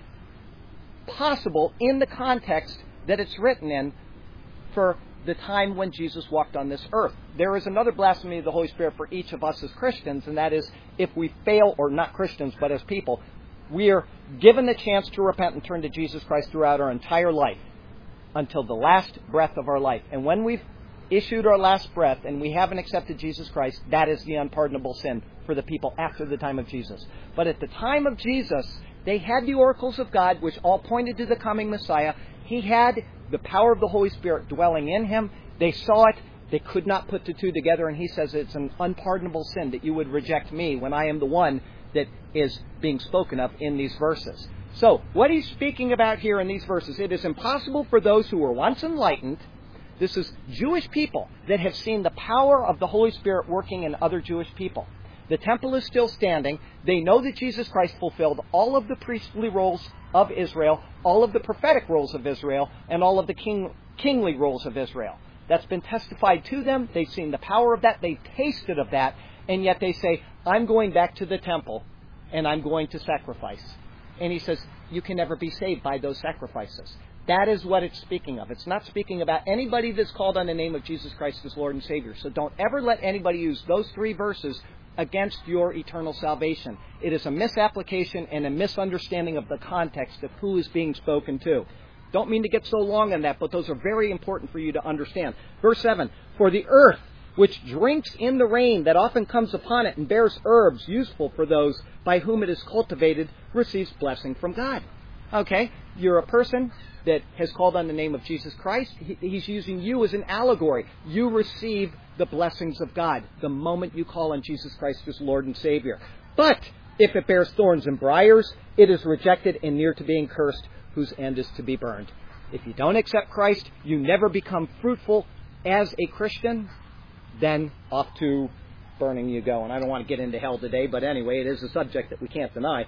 possible in the context that it's written in for the time when Jesus walked on this earth. There is another blasphemy of the Holy Spirit for each of us as Christians, and that is if we fail, or not Christians, but as people, we are given the chance to repent and turn to Jesus Christ throughout our entire life until the last breath of our life. And when we've issued our last breath and we haven't accepted Jesus Christ, that is the unpardonable sin for the people after the time of Jesus. But at the time of Jesus, they had the oracles of God, which all pointed to the coming Messiah. He had the power of the Holy Spirit dwelling in him. They saw it. They could not put the two together. And he says it's an unpardonable sin that you would reject me when I am the one that is being spoken of in these verses. So, what he's speaking about here in these verses, it is impossible for those who were once enlightened. This is Jewish people that have seen the power of the Holy Spirit working in other Jewish people. The temple is still standing. They know that Jesus Christ fulfilled all of the priestly roles of Israel, all of the prophetic roles of Israel, and all of the kingly roles of Israel. That's been testified to them. They've seen the power of that. They've tasted of that. And yet they say, I'm going back to the temple, and I'm going to sacrifice. And he says, you can never be saved by those sacrifices. That is what it's speaking of. It's not speaking about anybody that's called on the name of Jesus Christ as Lord and Savior. So don't ever let anybody use those 3 verses against your eternal salvation. It is a misapplication and a misunderstanding of the context of who is being spoken to. Don't mean to get so long on that, but those are very important for you to understand. Verse 7, for the earth, which drinks in the rain that often comes upon it and bears herbs useful for those by whom it is cultivated, receives blessing from God. Okay, you're a person that has called on the name of Jesus Christ. He's using you as an allegory. You receive the blessings of God the moment you call on Jesus Christ as Lord and Savior. But if it bears thorns and briars, it is rejected and near to being cursed, whose end is to be burned. If you don't accept Christ, you never become fruitful as a Christian, then off to burning you go. And I don't want to get into hell today, but anyway, it is a subject that we can't deny.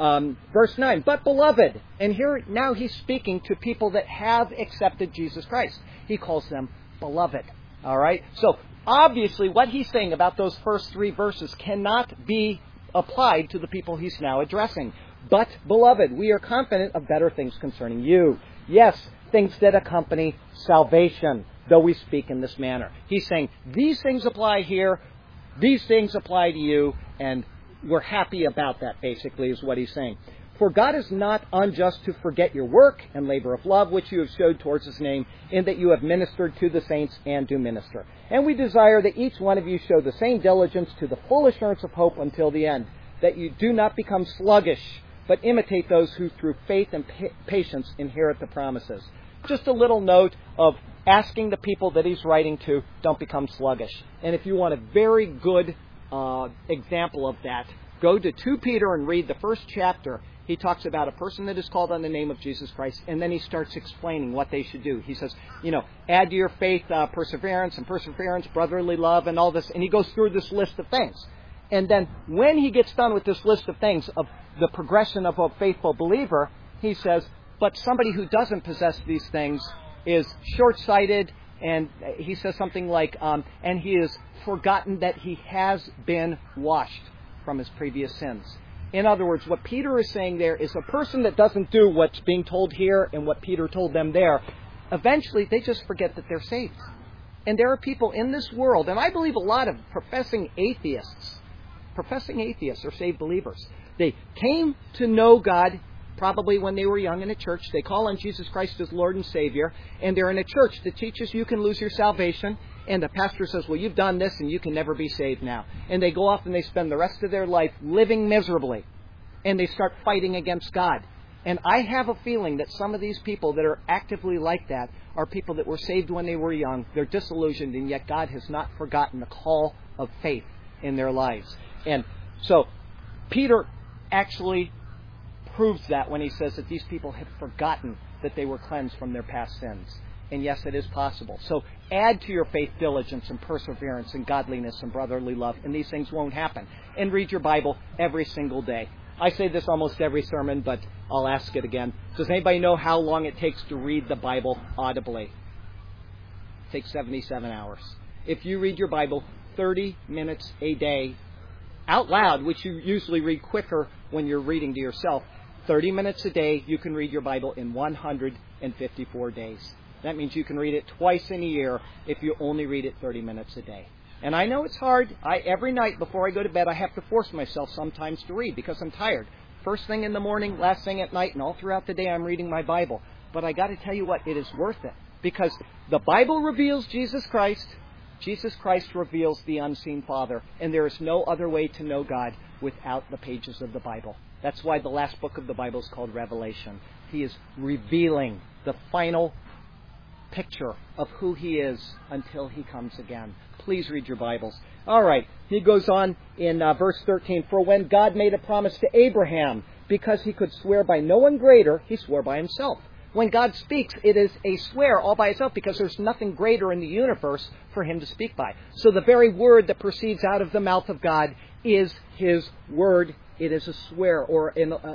Verse 9, but beloved, and here now he's speaking to people that have accepted Jesus Christ. He calls them beloved. All right? So obviously what he's saying about those first 3 verses cannot be applied to the people he's now addressing. But beloved, we are confident of better things concerning you. Yes, things that accompany salvation, though we speak in this manner. He's saying these things apply here, these things apply to you, and we're happy about that, basically, is what he's saying. For God is not unjust to forget your work and labor of love, which you have showed towards his name, in that you have ministered to the saints and do minister. And we desire that each one of you show the same diligence to the full assurance of hope until the end, that you do not become sluggish, but imitate those who through faith and patience inherit the promises. Just a little note of asking the people that he's writing to, don't become sluggish. And if you want a very good example of that, go to 2 Peter and read the first chapter. He talks about a person that is called on the name of Jesus Christ, and then he starts explaining what they should do. He says, add to your faith perseverance, and perseverance, brotherly love, and all this. And he goes through this list of things. And then when he gets done with this list of things, of the progression of a faithful believer, he says, but somebody who doesn't possess these things is short-sighted, and he says something like, and he has forgotten that he has been washed from his previous sins. In other words, what Peter is saying there is a person that doesn't do what's being told here and what Peter told them there, eventually they just forget that they're saved. And there are people in this world, and I believe a lot of professing atheists are saved believers. They came to know God probably when they were young in a church. They call on Jesus Christ as Lord and Savior, and they're in a church that teaches you can lose your salvation, and the pastor says, well, you've done this and you can never be saved now. And they go off and they spend the rest of their life living miserably, and they start fighting against God. And I have a feeling that some of these people that are actively like that are people that were saved when they were young. They're disillusioned, and yet God has not forgotten the call of faith in their lives. And so Peter actually proves that when he says that these people have forgotten that they were cleansed from their past sins. And yes, it is possible. So add to your faith diligence and perseverance and godliness and brotherly love, and these things won't happen. And read your Bible every single day. I say this almost every sermon, but I'll ask it again. Does anybody know how long it takes to read the Bible audibly? It takes 77 hours. If you read your Bible 30 minutes a day out loud, which you usually read quicker when you're reading to yourself, 30 minutes a day, you can read your Bible in 154 days. That means you can read it twice in a year if you only read it 30 minutes a day. And I know it's hard. Every night before I go to bed, I have to force myself sometimes to read because I'm tired. First thing in the morning, last thing at night, and all throughout the day I'm reading my Bible. But I got to tell you what, it is worth it. Because the Bible reveals Jesus Christ. Jesus Christ reveals the unseen Father. And there is no other way to know God without the pages of the Bible. That's why the last book of the Bible is called Revelation. He is revealing the final picture of who He is until He comes again. Please read your Bibles. All right, he goes on in verse 13. For when God made a promise to Abraham, because He could swear by no one greater, He swore by Himself. When God speaks, it is a swear all by itself because there's nothing greater in the universe for Him to speak by. So the very word that proceeds out of the mouth of God is His word. It is a swear, or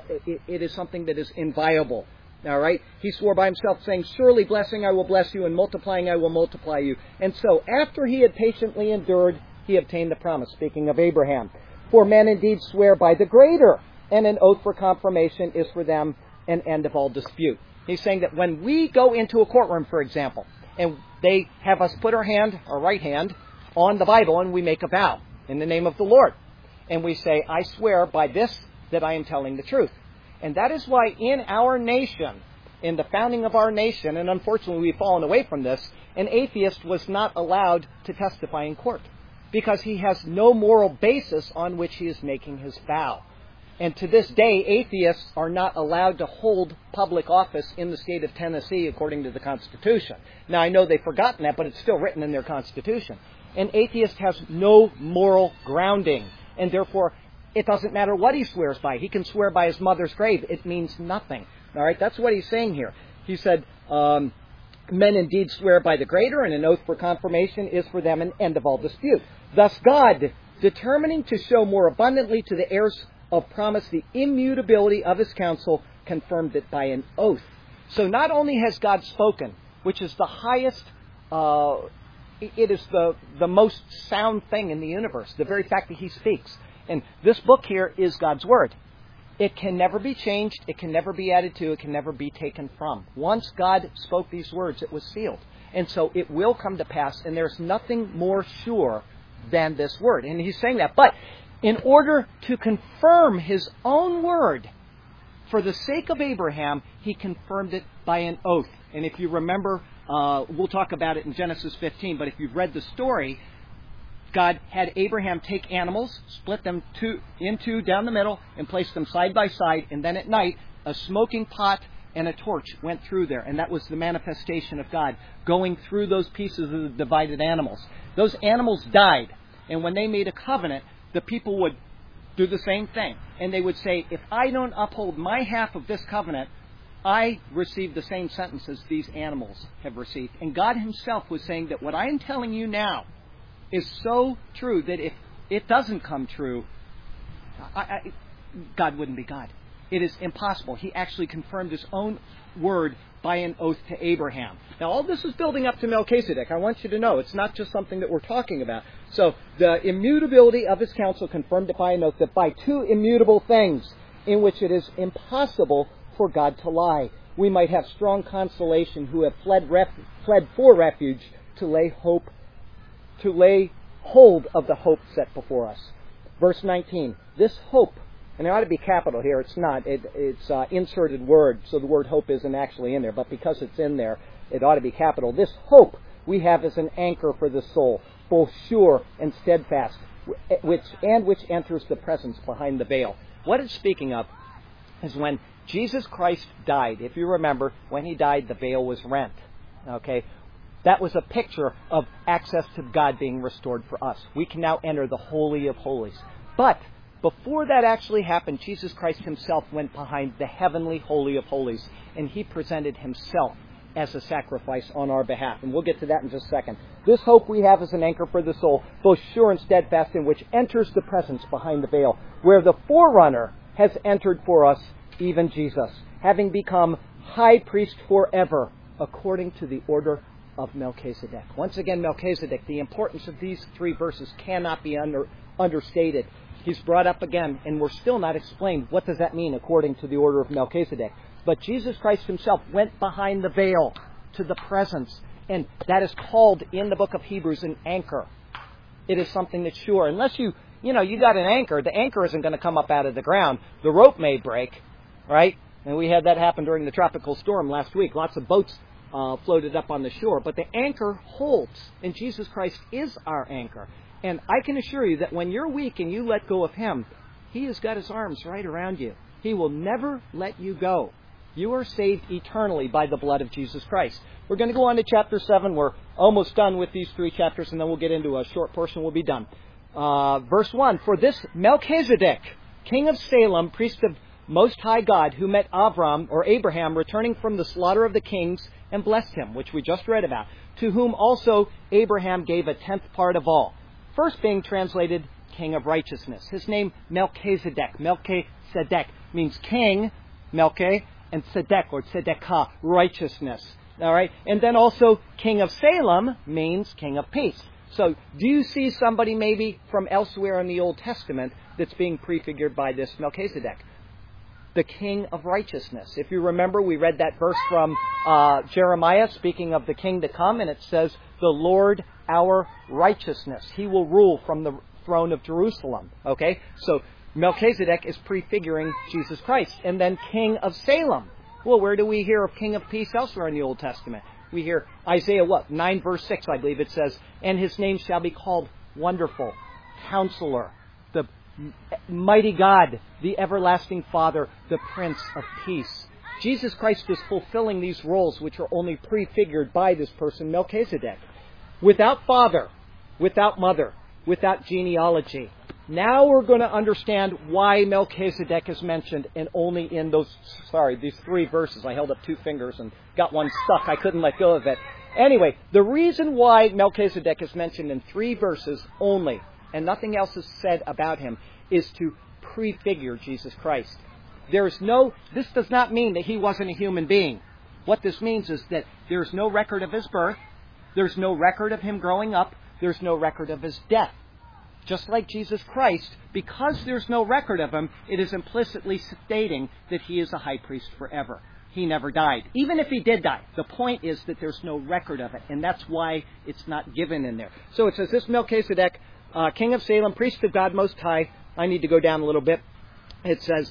it is something that is inviolable. All right? He swore by Himself, saying, surely blessing I will bless you, and multiplying I will multiply you. And so, after he had patiently endured, he obtained the promise, speaking of Abraham. For men indeed swear by the greater, and an oath for confirmation is for them an end of all dispute. He's saying that when we go into a courtroom, for example, and they have us put our right hand, on the Bible, and we make a vow in the name of the Lord. And we say, I swear by this that I am telling the truth. And that is why in our nation, in the founding of our nation, and unfortunately we've fallen away from this, an atheist was not allowed to testify in court because he has no moral basis on which he is making his vow. And to this day, atheists are not allowed to hold public office in the state of Tennessee according to the Constitution. Now, I know they've forgotten that, but it's still written in their Constitution. An atheist has no moral grounding, and therefore it doesn't matter what he swears by. He can swear by his mother's grave. It means nothing. All right, that's what he's saying here. He said, men indeed swear by the greater, and an oath for confirmation is for them an end of all dispute. Thus God, determining to show more abundantly to the heirs of promise the immutability of His counsel, confirmed it by an oath. So not only has God spoken, which is the highest, it is the most sound thing in the universe, the very fact that He speaks. And this book here is God's Word. It can never be changed. It can never be added to. It can never be taken from. Once God spoke these words, it was sealed. And so it will come to pass, and there's nothing more sure than this Word. And He's saying that. But in order to confirm His own Word, for the sake of Abraham, He confirmed it by an oath. And if you remember, we'll talk about it in Genesis 15, but if you've read the story, God had Abraham take animals, split them into down the middle, and place them side by side. And then at night, a smoking pot and a torch went through there. And that was the manifestation of God going through those pieces of the divided animals. Those animals died. And when they made a covenant, the people would do the same thing. And they would say, if I don't uphold my half of this covenant, I receive the same sentence as these animals have received. And God himself was saying that what I am telling you now is so true that if it doesn't come true, God wouldn't be God. It is impossible. He actually confirmed his own word by an oath to Abraham. Now, all this is building up to Melchizedek. I want you to know it's not just something that we're talking about. So, the immutability of his counsel confirmed it by an oath, that by two immutable things in which it is impossible for God to lie, we might have strong consolation who have fled for refuge to lay hold of the hope set before us. Verse 19, this hope, and it ought to be capital here, it's not, it's inserted word, so the word hope isn't actually in there, but because it's in there, it ought to be capital. This hope we have as an anchor for the soul, both sure and steadfast, which enters the presence behind the veil. What it's speaking of is when Jesus Christ died. If you remember, when he died, the veil was rent. Okay? That was a picture of access to God being restored for us. We can now enter the Holy of Holies. But before that actually happened, Jesus Christ himself went behind the heavenly Holy of Holies, and he presented himself as a sacrifice on our behalf. And we'll get to that in just a second. This hope we have as an anchor for the soul, both sure and steadfast, in which enters the presence behind the veil, where the forerunner has entered for us, even Jesus, having become high priest forever, according to the order of Melchizedek. Once again, Melchizedek, the importance of these three verses cannot be understated. He's brought up again, and we're still not explained what does that mean according to the order of Melchizedek. But Jesus Christ himself went behind the veil to the presence, and that is called in the book of Hebrews an anchor. It is something that's sure. Unless you got an anchor, the anchor isn't going to come up out of the ground. The rope may break, right? And we had that happen during the tropical storm last week. Lots of boats floated up on the shore, but the anchor holds, and Jesus Christ is our anchor. And I can assure you that when you're weak and you let go of him, he has got his arms right around you. He will never let you go. You are saved eternally by the blood of Jesus Christ. We're going to go on to chapter 7. We're almost done with these three chapters, and then we'll get into a short portion. We'll be done. Verse 1, for this Melchizedek, king of Salem, priest of Most High God, who met Abraham returning from the slaughter of the kings and blessed him, which we just read about, to whom also Abraham gave a 10th part of all. First being translated king of righteousness. His name Melchizedek. Melchizedek means king, Melche, and Sedek or Tzedekah, righteousness. All right, and then also king of Salem means king of peace. So, do you see somebody maybe from elsewhere in the Old Testament that's being prefigured by this Melchizedek? The king of righteousness. If you remember, we read that verse from Jeremiah, speaking of the king to come, and it says, the Lord our righteousness. He will rule from the throne of Jerusalem. Okay? So, Melchizedek is prefiguring Jesus Christ. And then king of Salem. Well, where do we hear of king of peace elsewhere in the Old Testament? We hear Isaiah 9 verse 6, I believe it says, and his name shall be called Wonderful, Counselor, the Mighty God, the Everlasting Father, the Prince of Peace. Jesus Christ is fulfilling these roles which are only prefigured by this person, Melchizedek. Without father, without mother, without genealogy. Now we're going to understand why Melchizedek is mentioned, and only in these three verses. I held up two fingers and got one stuck. I couldn't let go of it. Anyway, the reason why Melchizedek is mentioned in 3 verses only, and nothing else is said about him, is to prefigure Jesus Christ. This does not mean that he wasn't a human being. What this means is that there's no record of his birth, there's no record of him growing up, there's no record of his death. Just like Jesus Christ, because there's no record of him, it is implicitly stating that he is a high priest forever. He never died. Even if he did die, the point is that there's no record of it, and that's why it's not given in there. So it says, this Melchizedek, king of Salem, priest of God Most High. I need to go down a little bit. It says,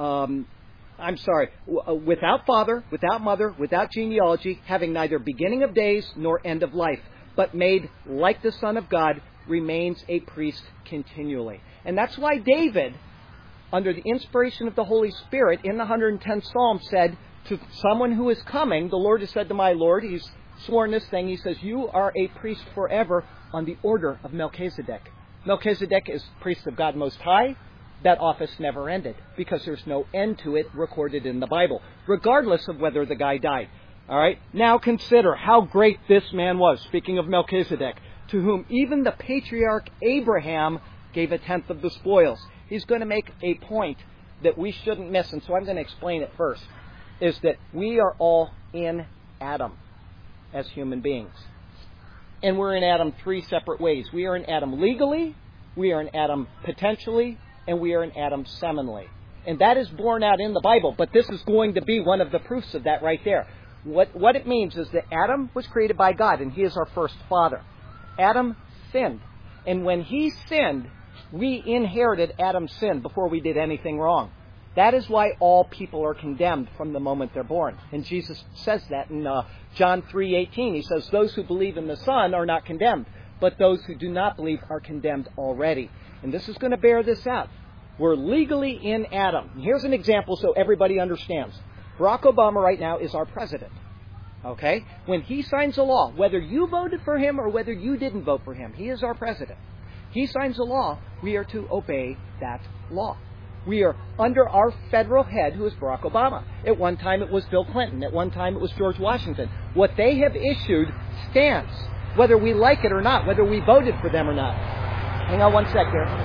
without father, without mother, without genealogy, having neither beginning of days nor end of life, but made like the Son of God, remains a priest continually. And that's why David, under the inspiration of the Holy Spirit, in the 110th Psalm said to someone who is coming, the Lord has said to my Lord, he's sworn this thing, he says, you are a priest forever on the order of Melchizedek. Melchizedek is priest of God Most High. That office never ended because there's no end to it recorded in the Bible, regardless of whether the guy died. All right. Now consider how great this man was, speaking of Melchizedek, to whom even the patriarch Abraham gave a tenth of the spoils. He's going to make a point that we shouldn't miss, and so I'm going to explain it first, is that we are all in Adam as human beings. And we're in Adam three separate ways. We are in Adam legally, we are in Adam potentially, and we are in Adam seminally. And that is borne out in the Bible, but this is going to be one of the proofs of that right there. What it means is that Adam was created by God, and he is our first father. Adam sinned. And when he sinned, we inherited Adam's sin before we did anything wrong. That is why all people are condemned from the moment they're born. And Jesus says that in John 3:18. He says, those who believe in the Son are not condemned, but those who do not believe are condemned already. And this is going to bear this out. We're legally in Adam. And here's an example so everybody understands. Barack Obama right now is our president. Okay? When he signs a law, whether you voted for him or whether you didn't vote for him, he is our president. He signs a law, we are to obey that law. We are under our federal head, who is Barack Obama. At one time it was Bill Clinton. At one time it was George Washington. What they have issued stands, whether we like it or not, whether we voted for them or not. Hang on one sec here.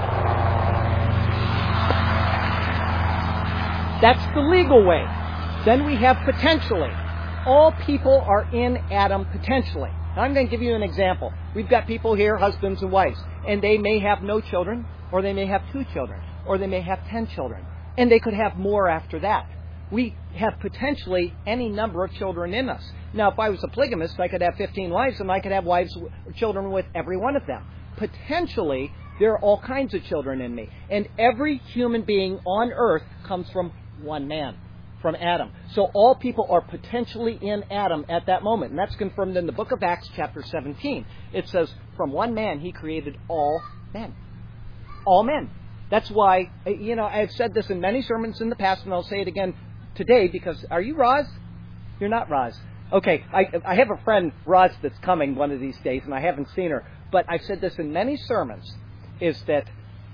That's the legal way. Then we have potentially. All people are in Adam potentially. Now I'm going to give you an example. We've got people here, husbands and wives, and they may have no children, or they may have 2 children, or they may have 10 children, and they could have more after that. We have potentially any number of children in us. Now, if I was a polygamist, I could have 15 wives, and I could have children with every one of them. Potentially, there are all kinds of children in me. And every human being on earth comes from one man, from Adam. So all people are potentially in Adam at that moment. And that's confirmed in the book of Acts, chapter 17. It says, from one man, he created all men. All men. That's why, I've said this in many sermons in the past, and I'll say it again today, because, are you Roz? You're not Roz. Okay, I have a friend, Roz, that's coming one of these days, and I haven't seen her. But I've said this in many sermons, is that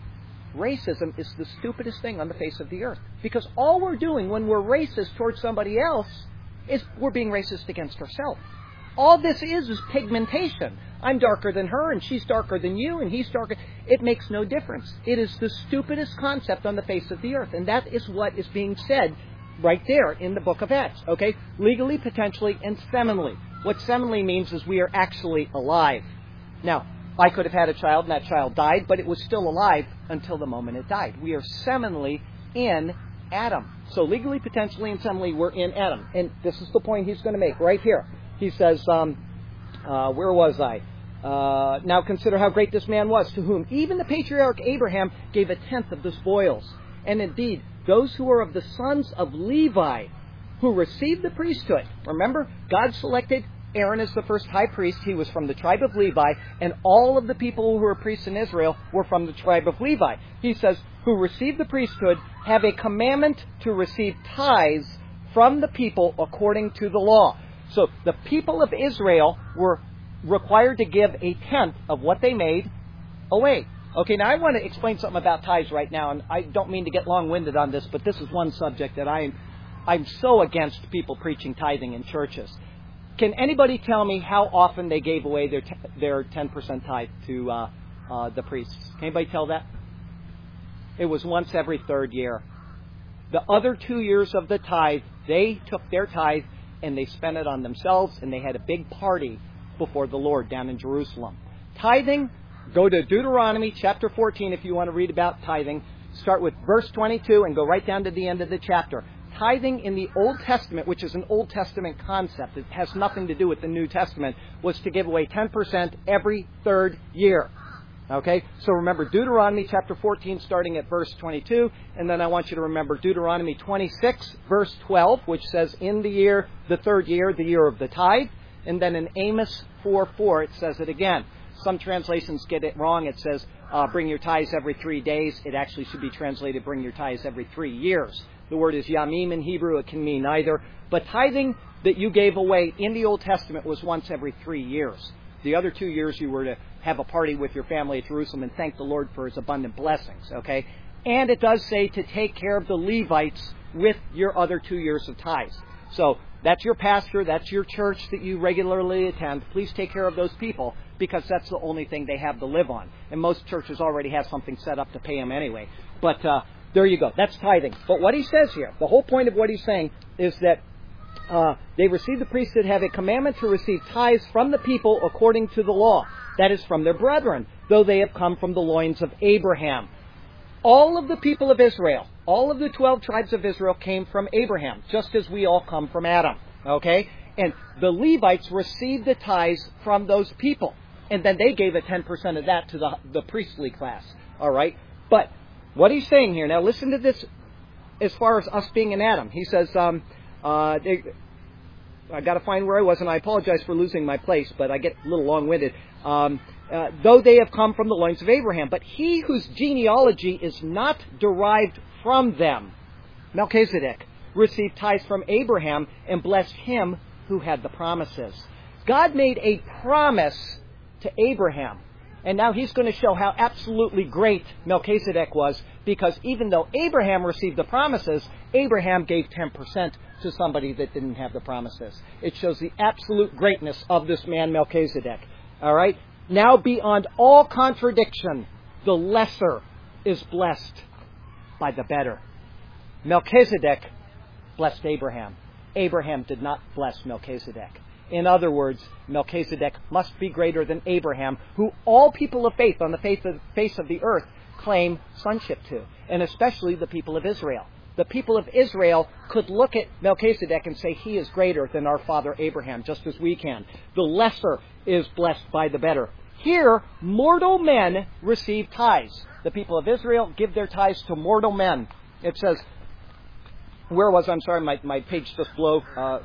racism is the stupidest thing on the face of the earth. Because all we're doing when we're racist towards somebody else is we're being racist against ourselves. All this is pigmentation. I'm darker than her, and she's darker than you, and he's darker. It makes no difference. It is the stupidest concept on the face of the earth. And that is what is being said right there in the book of Acts. Okay? Legally, potentially, and seminally. What seminally means is we are actually alive. Now, I could have had a child, and that child died, but it was still alive until the moment it died. We are seminally in Adam. So legally, potentially, and seminally, we're in Adam. And this is the point he's going to make right here. He says, where was I? Now consider how great this man was, to whom even the patriarch Abraham gave a tenth of the spoils. And indeed, those who are of the sons of Levi, who received the priesthood. Remember, God selected Aaron as the first high priest. He was from the tribe of Levi, and all of the people who were priests in Israel were from the tribe of Levi. He says, who received the priesthood have a commandment to receive tithes from the people according to the law. So the people of Israel were required to give a tenth of what they made away. Okay, now I want to explain something about tithes right now, and I don't mean to get long-winded on this, but this is one subject that I'm so against people preaching tithing in churches. Can anybody tell me how often they gave away their 10% tithe to the priests? Can anybody tell that? It was once every 3rd year. The other 2 years of the tithe, they took their tithe and they spent it on themselves, and they had a big party before the Lord down in Jerusalem. Tithing, go to Deuteronomy chapter 14 if you want to read about tithing. Start with verse 22 and go right down to the end of the chapter. Tithing in the Old Testament, which is an Old Testament concept, it has nothing to do with the New Testament, was to give away 10% every 3rd year. Okay, so remember Deuteronomy chapter 14 starting at verse 22, and then I want you to remember Deuteronomy 26 verse 12, which says in the 3rd year, the year of the tithe, and then in Amos 4:4 it says it again. Some translations get it wrong. It says, bring your tithes every 3 days. It actually should be translated, bring your tithes every 3 years. The word is yamim in Hebrew. It can mean either. But tithing that you gave away in the Old Testament was once every 3 years. The other 2 years you were to have a party with your family at Jerusalem and thank the Lord for His abundant blessings, okay? And it does say to take care of the Levites with your other 2 years of tithes. So that's your pastor, that's your church that you regularly attend. Please take care of those people because that's the only thing they have to live on. And most churches already have something set up to pay them anyway. But there you go. That's tithing. But what he says here, the whole point of what he's saying is that they received the priesthood have a commandment to receive tithes from the people according to the law. That is from their brethren, though they have come from the loins of Abraham. All of the people of Israel, all of the 12 tribes of Israel came from Abraham, just as we all come from Adam. Okay? And the Levites received the tithes from those people. And then they gave a 10% of that to the priestly class. All right? But what he's saying here, now listen to this as far as us being in Adam. He says, I got to find where I was, and I apologize for losing my place, but I get a little long-winded. Though they have come from the loins of Abraham, but he whose genealogy is not derived from them, Melchizedek, received tithes from Abraham and blessed him who had the promises. God made a promise to Abraham, and now He's going to show how absolutely great Melchizedek was, because even though Abraham received the promises, Abraham gave 10% to somebody that didn't have the promises. It shows the absolute greatness of this man Melchizedek. All right? Now beyond all contradiction, the lesser is blessed by the better. Melchizedek blessed Abraham. Abraham did not bless Melchizedek. In other words, Melchizedek must be greater than Abraham, who all people of faith on the face of the earth claim sonship to, and especially the people of Israel. The people of Israel could look at Melchizedek and say, he is greater than our father Abraham, just as we can. The lesser is blessed by the better. Here, mortal men receive tithes. The people of Israel give their tithes to mortal men. It says, where was I? I'm sorry, my page just blew.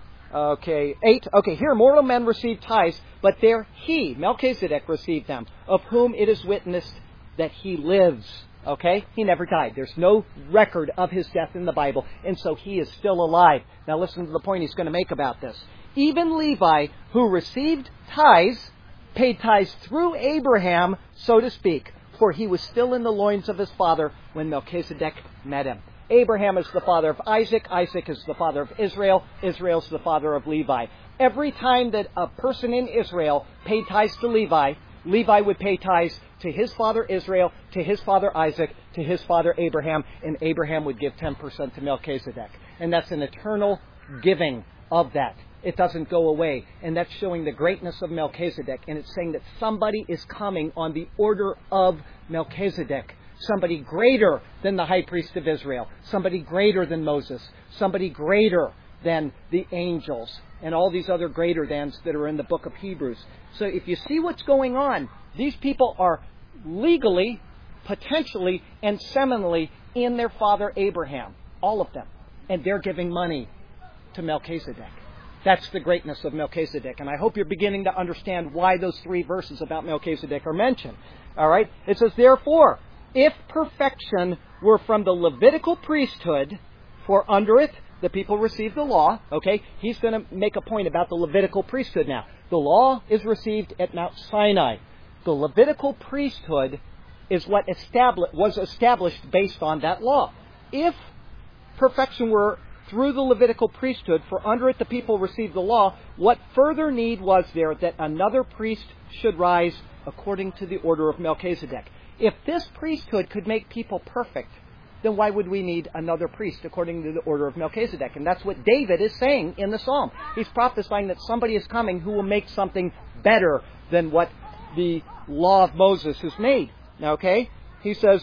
8. Okay, here mortal men receive tithes, but there he, Melchizedek, received them, of whom it is witnessed that he lives. Okay? He never died. There's no record of his death in the Bible, and so he is still alive. Now listen to the point he's going to make about this. Even Levi, who received tithes, paid tithes through Abraham, so to speak, for he was still in the loins of his father when Melchizedek met him. Abraham is the father of Isaac. Isaac is the father of Israel. Israel is the father of Levi. Every time that a person in Israel paid tithes to Levi, Levi would pay tithes to his father Israel, to his father Isaac, to his father Abraham, and Abraham would give 10% to Melchizedek. And that's an eternal giving of that. It doesn't go away. And that's showing the greatness of Melchizedek. And it's saying that somebody is coming on the order of Melchizedek. Somebody greater than the high priest of Israel. Somebody greater than Moses. Somebody greater than the angels. And all these other greater thans that are in the book of Hebrews. So if you see what's going on, these people are legally, potentially, and seminally in their father Abraham. All of them. And they're giving money to Melchizedek. That's the greatness of Melchizedek. And I hope you're beginning to understand why those 3 verses about Melchizedek are mentioned. All right? It says, therefore, if perfection were from the Levitical priesthood, for under it the people received the law. Okay? He's going to make a point about the Levitical priesthood now. The law is received at Mount Sinai. The Levitical priesthood is what was established based on that law. If perfection were through the Levitical priesthood, for under it the people received the law, what further need was there that another priest should rise according to the order of Melchizedek? If this priesthood could make people perfect, then why would we need another priest according to the order of Melchizedek? And that's what David is saying in the Psalm. He's prophesying that somebody is coming who will make something better than what the law of Moses has made. Okay? He says,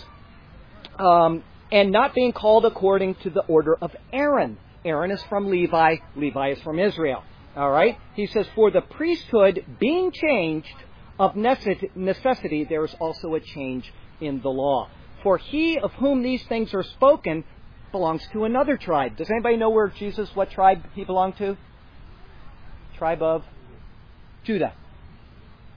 and not being called according to the order of Aaron. Aaron is from Levi. Levi is from Israel. All right? He says, for the priesthood being changed, of necessity, there is also a change in the law. For he of whom these things are spoken belongs to another tribe. Does anybody know what tribe he belonged to? Tribe of Judah.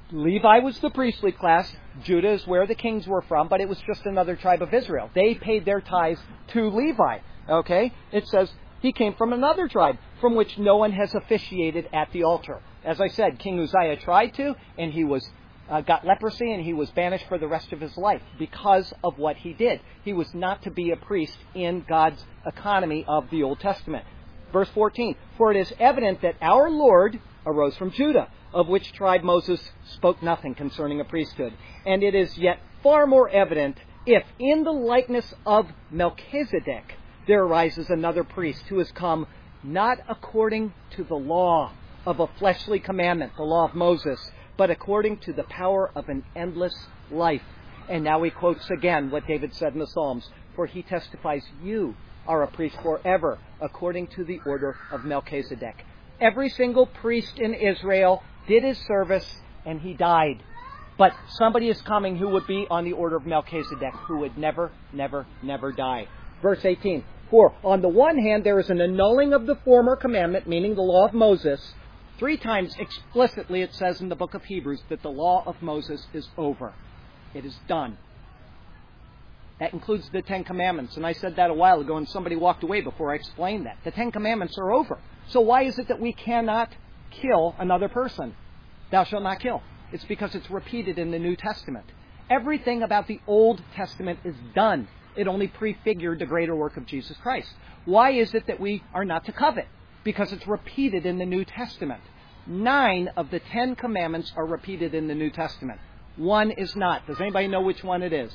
Levi was the priestly class. Judah is where the kings were from, but it was just another tribe of Israel. They paid their tithes to Levi. Okay? It says he came from another tribe from which no one has officiated at the altar. As I said, King Uzziah tried to, and he got leprosy, and he was banished for the rest of his life because of what he did. He was not to be a priest in God's economy of the Old Testament. Verse 14, for it is evident that our Lord arose from Judah, of which tribe Moses spoke nothing concerning a priesthood. And it is yet far more evident if in the likeness of Melchizedek there arises another priest who has come not according to the law of a fleshly commandment, the law of Moses, but according to the power of an endless life. And now he quotes again what David said in the Psalms, for he testifies, you are a priest forever, according to the order of Melchizedek. Every single priest in Israel did his service, and he died. But somebody is coming who would be on the order of Melchizedek, who would never, never, never die. Verse 18, for on the one hand there is an annulling of the former commandment, meaning the law of Moses. 3 times explicitly it says in the book of Hebrews that the law of Moses is over. It is done. That includes the 10 Commandments. And I said that a while ago, and somebody walked away before I explained that. The 10 Commandments are over. So why is it that we cannot kill another person? Thou shalt not kill. It's because it's repeated in the New Testament. Everything about the Old Testament is done. It only prefigured the greater work of Jesus Christ. Why is it that we are not to covet? Because it's repeated in the New Testament. 9 of the 10 Commandments are repeated in the New Testament. 1 is not. Does anybody know which one it is?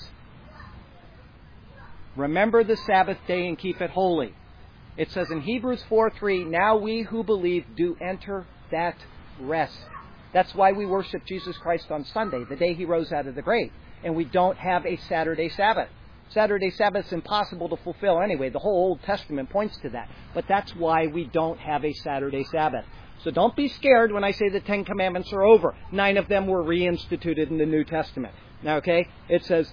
Remember the Sabbath day and keep it holy. It says in Hebrews 4:3, now we who believe do enter that rest. That's why we worship Jesus Christ on Sunday, the day he rose out of the grave. And we don't have a Saturday Sabbath. Saturday Sabbath is impossible to fulfill anyway. The whole Old Testament points to that. But that's why we don't have a Saturday Sabbath. So don't be scared when I say the 10 Commandments are over. 9 of them were reinstituted in the New Testament. Now, okay, it says,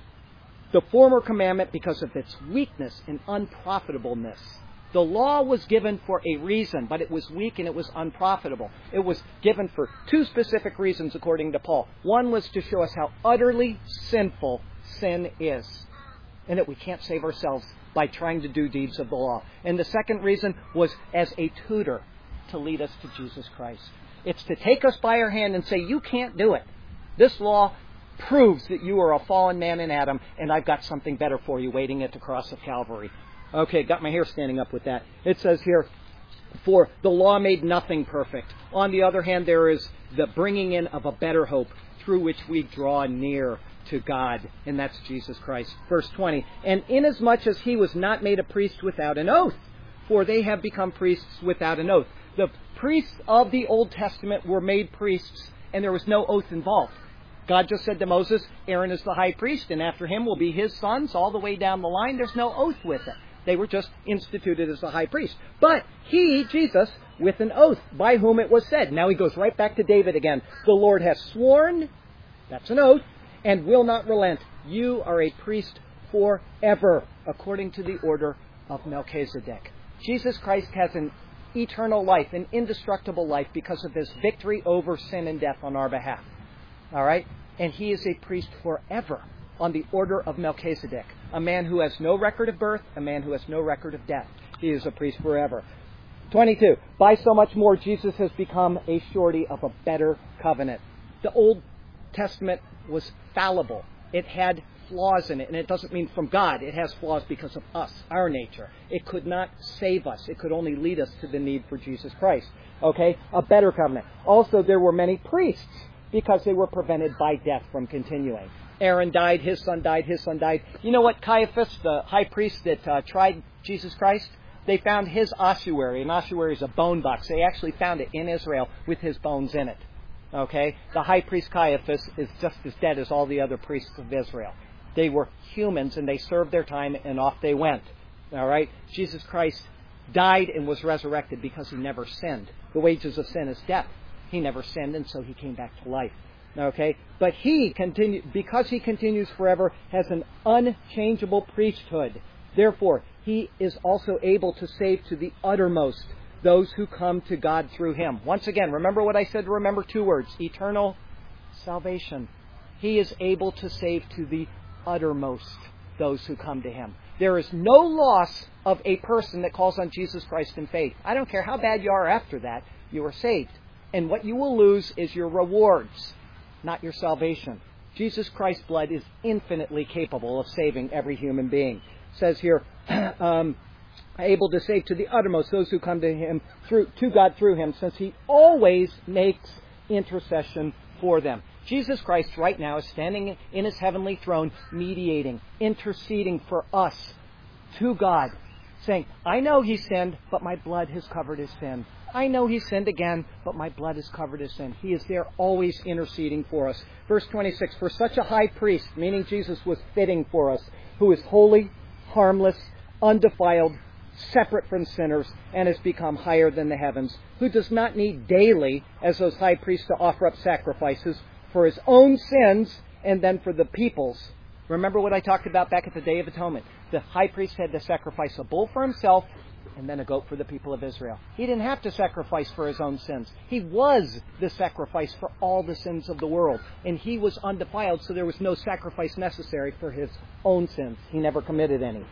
the former commandment because of its weakness and unprofitableness. The law was given for a reason, but it was weak and it was unprofitable. It was given for 2 specific reasons, according to Paul. One was to show us how utterly sinful sin is, and that we can't save ourselves by trying to do deeds of the law. And the second reason was as a tutor to lead us to Jesus Christ. It's to take us by our hand and say, you can't do it. This law proves that you are a fallen man in Adam, and I've got something better for you waiting at the cross of Calvary. Okay, got my hair standing up with that. It says here, for the law made nothing perfect. On the other hand, there is the bringing in of a better hope through which we draw near to God, and that's Jesus Christ. Verse 20, and inasmuch as he was not made a priest without an oath, for they have become priests without an oath. The priests of the Old Testament were made priests, and there was no oath involved. God just said to Moses, Aaron is the high priest, and after him will be his sons all the way down the line. There's no oath with it. They were just instituted as the high priest. But he, Jesus, with an oath, by whom it was said. Now he goes right back to David again. The Lord has sworn, that's an oath, and will not relent. You are a priest forever, according to the order of Melchizedek. Jesus Christ has an eternal life, an indestructible life, because of his victory over sin and death on our behalf. All right? And he is a priest forever on the order of Melchizedek, a man who has no record of birth, a man who has no record of death. He is a priest forever. 22. By so much more, Jesus has become a surety of a better covenant. The Old Testament was fallible. It had flaws in it, and it doesn't mean from God. It has flaws because of us, our nature. It could not save us. It could only lead us to the need for Jesus Christ. Okay? A better covenant. Also, there were many priests because they were prevented by death from continuing. Aaron died, his son died, his son died. You know what? Caiaphas, the high priest that tried Jesus Christ, they found his ossuary. An ossuary is a bone box. They actually found it in Israel with his bones in it. Okay? The high priest Caiaphas is just as dead as all the other priests of Israel. They were humans, and they served their time, and off they went. All right? Jesus Christ died and was resurrected because he never sinned. The wages of sin is death. He never sinned, and so he came back to life. Okay? But because he continues forever, has an unchangeable priesthood. Therefore, he is also able to save to the uttermost those who come to God through him. Once again, remember what I said to remember 2 words: eternal salvation. He is able to save to the uttermost those who come to Him. There is no loss of a person that calls on Jesus Christ in faith. I don't care how bad you are after that, you are saved. And what you will lose is your rewards, not your salvation. Jesus Christ's blood is infinitely capable of saving every human being. It says here, able to save to the uttermost those who come to Him, to God through Him, since He always makes intercession for them. Jesus Christ right now is standing in His heavenly throne, mediating, interceding for us to God, saying, I know he sinned, but my blood has covered his sin. I know he sinned again, but my blood has covered his sin. He is there always interceding for us. Verse 26, for such a high priest, meaning Jesus was fitting for us, who is holy, harmless, undefiled, separate from sinners, and has become higher than the heavens, who does not need daily, as those high priests, to offer up sacrifices for his own sins and then for the people's. Remember what I talked about back at the Day of Atonement. The high priest had to sacrifice a bull for himself and then a goat for the people of Israel. He didn't have to sacrifice for his own sins. He was the sacrifice for all the sins of the world. And he was undefiled, so there was no sacrifice necessary for his own sins. He never committed any.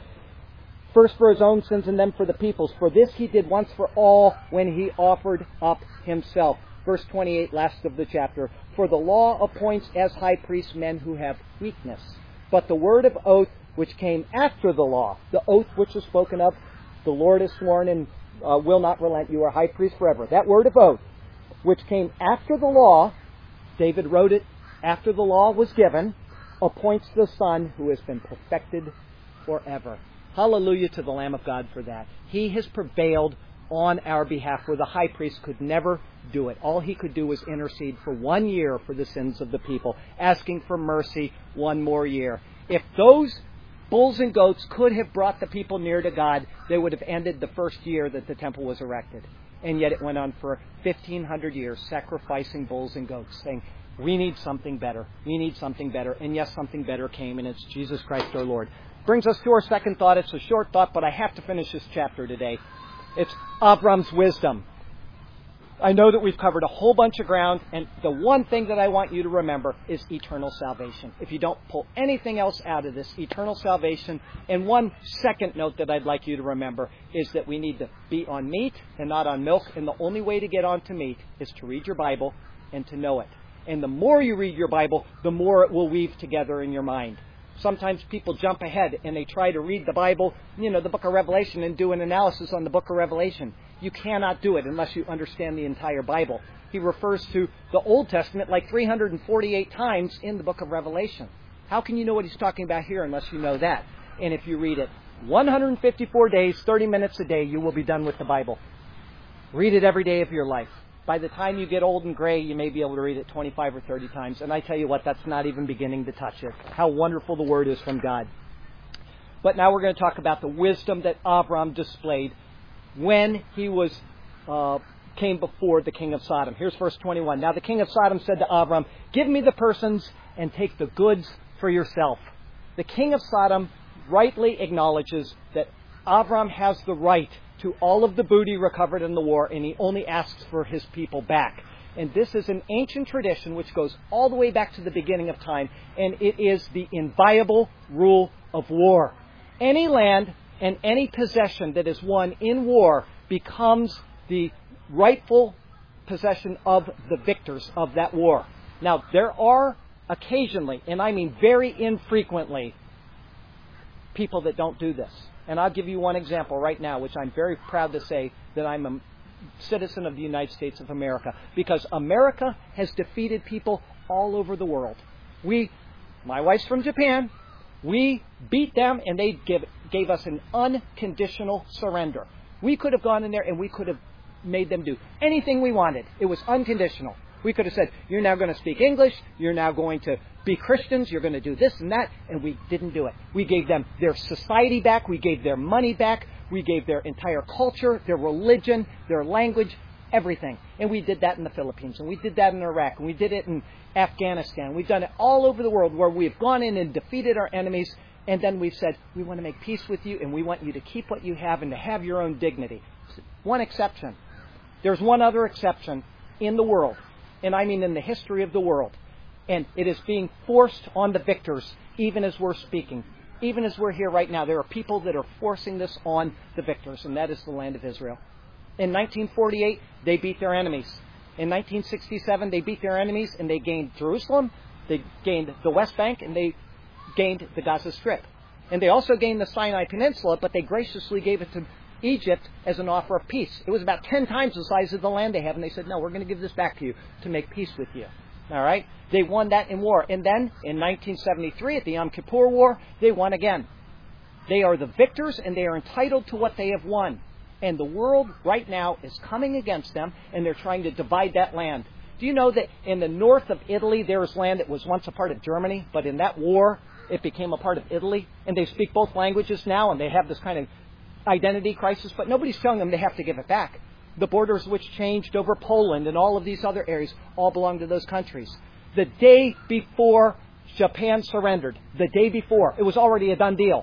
First for his own sins and then for the people's. For this he did once for all when he offered up himself. Verse 28, last of the chapter. For the law appoints as high priests men who have weakness. But the word of oath which came after the law, the oath which is spoken of, the Lord has sworn and will not relent, you are high priest forever. That word of oath, which came after the law, David wrote it after the law was given, appoints the Son who has been perfected forever. Hallelujah to the Lamb of God for that. He has prevailed on our behalf where the high priest could never do it. All he could do was intercede for 1 year for the sins of the people, asking for mercy 1 more year. If those bulls and goats could have brought the people near to God, they would have ended the first year that the temple was erected. And yet it went on for 1,500 years, sacrificing bulls and goats, saying, we need something better. We need something better. And yes, something better came, and it's Jesus Christ our Lord. Brings us to our second thought. It's a short thought, but I have to finish this chapter today. It's Avram's wisdom. I know that we've covered a whole bunch of ground, and the one thing that I want you to remember is eternal salvation. If you don't pull anything else out of this, eternal salvation. And one second note that I'd like you to remember is that we need to be on meat and not on milk, and the only way to get onto meat is to read your Bible and to know it. And the more you read your Bible, the more it will weave together in your mind. Sometimes people jump ahead and they try to read the Bible, the book of Revelation, and do an analysis on the book of Revelation. You cannot do it unless you understand the entire Bible. He refers to the Old Testament like 348 times in the book of Revelation. How can you know what he's talking about here unless you know that? And if you read it 154 days, 30 minutes a day, you will be done with the Bible. Read it every day of your life. By the time you get old and gray, you may be able to read it 25 or 30 times. And I tell you what, that's not even beginning to touch it. How wonderful the Word is from God. But now we're going to talk about the wisdom that Avram displayed when he came before the king of Sodom. Here's verse 21. Now the king of Sodom said to Avram, give me the persons and take the goods for yourself. The king of Sodom rightly acknowledges that Avram has the right to all of the booty recovered in the war, and he only asks for his people back. And this is an ancient tradition which goes all the way back to the beginning of time, and it is the inviolable rule of war. Any land and any possession that is won in war becomes the rightful possession of the victors of that war. Now, there are occasionally, and I mean very infrequently, people that don't do this. And I'll give you one example right now, which I'm very proud to say that I'm a citizen of the United States of America, because America has defeated people all over the world. My wife's from Japan, we beat them and they gave us an unconditional surrender. We could have gone in there and we could have made them do anything we wanted. It was unconditional. We could have said, you're now going to speak English, you're now going to be Christians, you're going to do this and that, and we didn't do it. We gave them their society back, we gave their money back, we gave their entire culture, their religion, their language, everything. And we did that in the Philippines, and we did that in Iraq, and we did it in Afghanistan. We've done it all over the world where we've gone in and defeated our enemies, and then we've said, we want to make peace with you, and we want you to keep what you have and to have your own dignity. One exception. There's one other exception in the world. And I mean in the history of the world. And it is being forced on the victors, even as we're speaking. Even as we're here right now, there are people that are forcing this on the victors, and that is the land of Israel. In 1948, they beat their enemies. In 1967, they beat their enemies, and they gained Jerusalem, they gained the West Bank, and they gained the Gaza Strip. And they also gained the Sinai Peninsula, but they graciously gave it to Egypt as an offer of peace. It was about 10 times the size of the land they have, and they said, no, we're going to give this back to you to make peace with you. All right? They won that in war. And then, in 1973, at the Yom Kippur War, they won again. They are the victors, and they are entitled to what they have won. And the world right now is coming against them, and they're trying to divide that land. Do you know that in the north of Italy, there is land that was once a part of Germany, but in that war, it became a part of Italy, and they speak both languages now, and they have this kind of identity crisis, but nobody's telling them they have to give it back. The borders which changed over Poland and all of these other areas all belong to those countries. The day before Japan surrendered, the day before, it was already a done deal.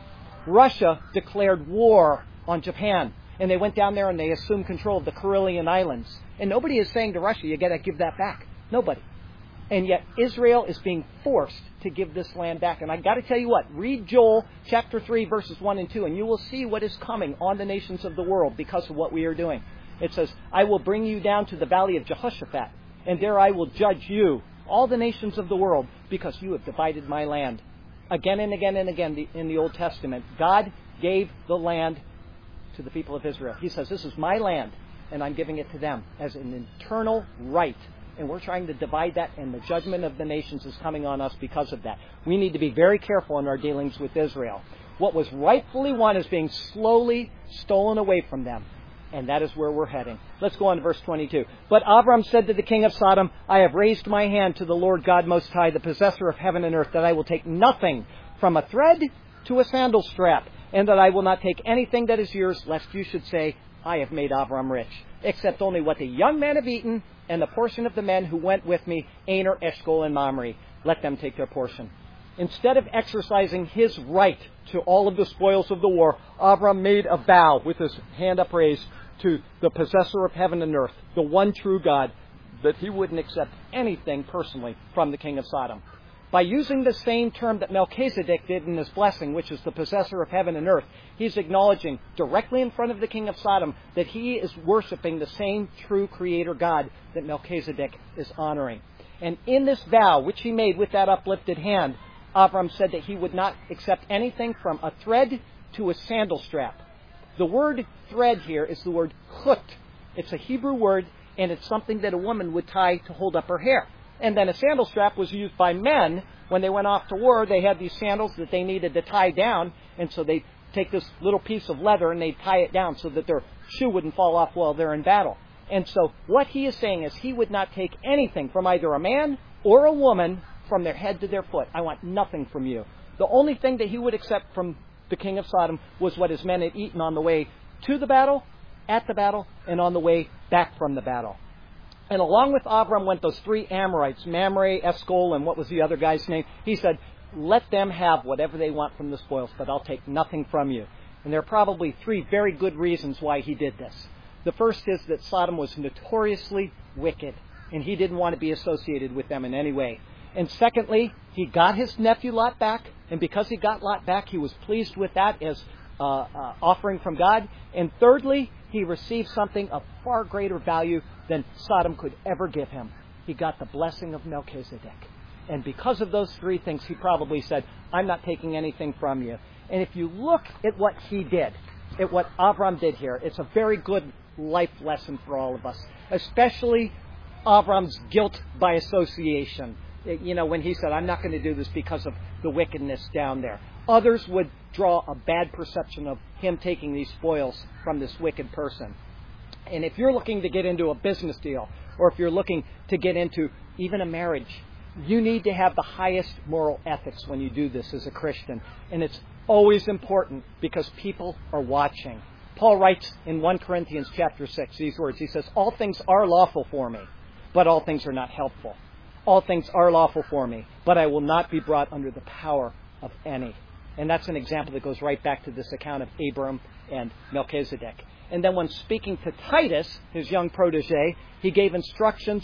Russia declared war on Japan, and they went down there and they assumed control of the Karelian Islands. And nobody is saying to Russia, you got to give that back. Nobody. And yet Israel is being forced to give this land back. And I got to tell you what, read Joel chapter 3 verses 1 and 2, and you will see what is coming on the nations of the world because of what we are doing. It says, I will bring you down to the valley of Jehoshaphat, and there I will judge you, all the nations of the world, because you have divided my land. Again and again and again in the Old Testament, God gave the land to the people of Israel. He says, this is my land, and I'm giving it to them as an eternal right. And we're trying to divide that, and the judgment of the nations is coming on us because of that. We need to be very careful in our dealings with Israel. What was rightfully won is being slowly stolen away from them. And that is where we're heading. Let's go on to verse 22. But Abram said to the king of Sodom, I have raised my hand to the Lord God Most High, the possessor of heaven and earth, that I will take nothing from a thread to a sandal strap, and that I will not take anything that is yours, lest you should say, I have made Abram rich, except only what the young men have eaten, and the portion of the men who went with me, Aner, Eshcol, and Mamre. Let them take their portion. Instead of exercising his right to all of the spoils of the war, Abram made a vow with his hand upraised to the possessor of heaven and earth, the one true God, that he wouldn't accept anything personally from the king of Sodom. By using the same term that Melchizedek did in his blessing, which is the possessor of heaven and earth, he's acknowledging directly in front of the king of Sodom that he is worshiping the same true creator God that Melchizedek is honoring. And in this vow, which he made with that uplifted hand, Abram said that he would not accept anything from a thread to a sandal strap. The word thread here is the word chut. It's a Hebrew word, and it's something that a woman would tie to hold up her hair. And then a sandal strap was used by men when they went off to war. They had these sandals that they needed to tie down, and so they take this little piece of leather and they tie it down so that their shoe wouldn't fall off while they're in battle. And so what he is saying is he would not take anything from either a man or a woman from their head to their foot. I want nothing from you. The only thing that he would accept from the king of Sodom was what his men had eaten on the way to the battle, at the battle, and on the way back from the battle. And along with Abram went those three Amorites, Mamre, Eshcol, and what was the other guy's name? He said, let them have whatever they want from the spoils, but I'll take nothing from you. And there are probably three very good reasons why he did this. The first is that Sodom was notoriously wicked, and he didn't want to be associated with them in any way. And secondly, he got his nephew Lot back, and because he got Lot back, he was pleased with that as offering from God. And thirdly, he received something of far greater value than Sodom could ever give him. He got the blessing of Melchizedek. And because of those three things, he probably said, I'm not taking anything from you. And if you look at what he did, at what Abram did here, it's a very good life lesson for all of us, especially Abram's guilt by association. You know, when he said, I'm not going to do this because of the wickedness down there. Others would draw a bad perception of him taking these spoils from this wicked person. And if you're looking to get into a business deal, or if you're looking to get into even a marriage, you need to have the highest moral ethics when you do this as a Christian. And it's always important because people are watching. Paul writes in 1 Corinthians chapter 6 these words. He says, all things are lawful for me, but all things are not helpful. All things are lawful for me, but I will not be brought under the power of any. And that's an example that goes right back to this account of Abram and Melchizedek. And then when speaking to Titus, his young protege, he gave instructions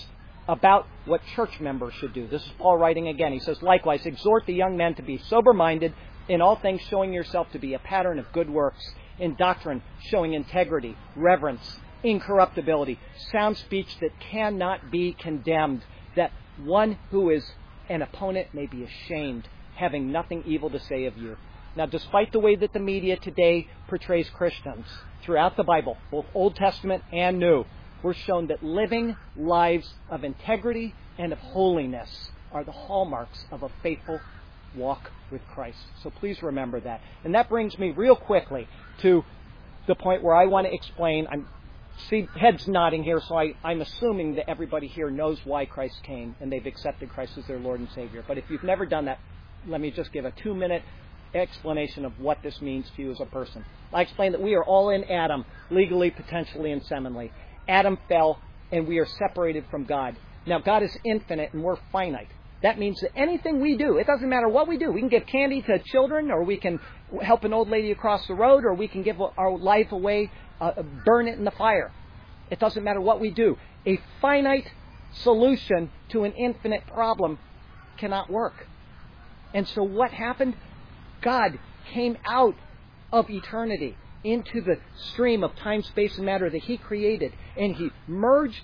about what church members should do. This is Paul writing again. He says, likewise, exhort the young men to be sober-minded, in all things showing yourself to be a pattern of good works, in doctrine showing integrity, reverence, incorruptibility, sound speech that cannot be condemned, that one who is an opponent may be ashamed, having nothing evil to say of you. Now, despite the way that the media today portrays Christians throughout the Bible, both Old Testament and New, we're shown that living lives of integrity and of holiness are the hallmarks of a faithful walk with Christ. So please remember that. And that brings me real quickly to the point where I want to explain. I see heads nodding here, so I'm assuming that everybody here knows why Christ came and they've accepted Christ as their Lord and Savior. But if you've never done that, let me just give a 2-minute explanation of what this means to you as a person. I explained that we are all in Adam, legally, potentially, and seminally. Adam fell, and we are separated from God. Now, God is infinite, and we're finite. That means that anything we do, it doesn't matter what we do. We can give candy to children, or we can help an old lady across the road, or we can give our life away, burn it in the fire. It doesn't matter what we do. A finite solution to an infinite problem cannot work. And so what happened? God came out of eternity into the stream of time, space, and matter that He created, and He merged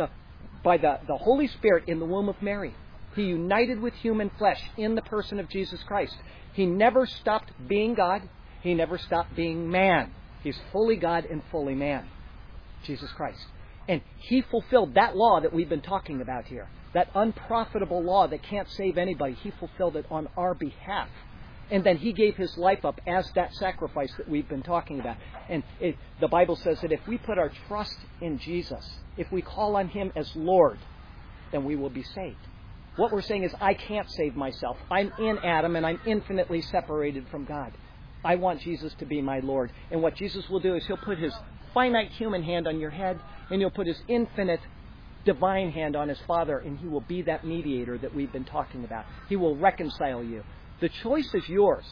by the Holy Spirit in the womb of Mary. He united with human flesh in the person of Jesus Christ. He never stopped being God. He never stopped being man. He's fully God and fully man, Jesus Christ. And He fulfilled that law that we've been talking about here, that unprofitable law that can't save anybody. He fulfilled it on our behalf. And then He gave His life up as that sacrifice that we've been talking about. And the Bible says that if we put our trust in Jesus, if we call on Him as Lord, then we will be saved. What we're saying is, I can't save myself. I'm in Adam and I'm infinitely separated from God. I want Jesus to be my Lord. And what Jesus will do is He'll put His finite human hand on your head, and He'll put His infinite divine hand on His Father, and He will be that mediator that we've been talking about. He will reconcile you. The choice is yours.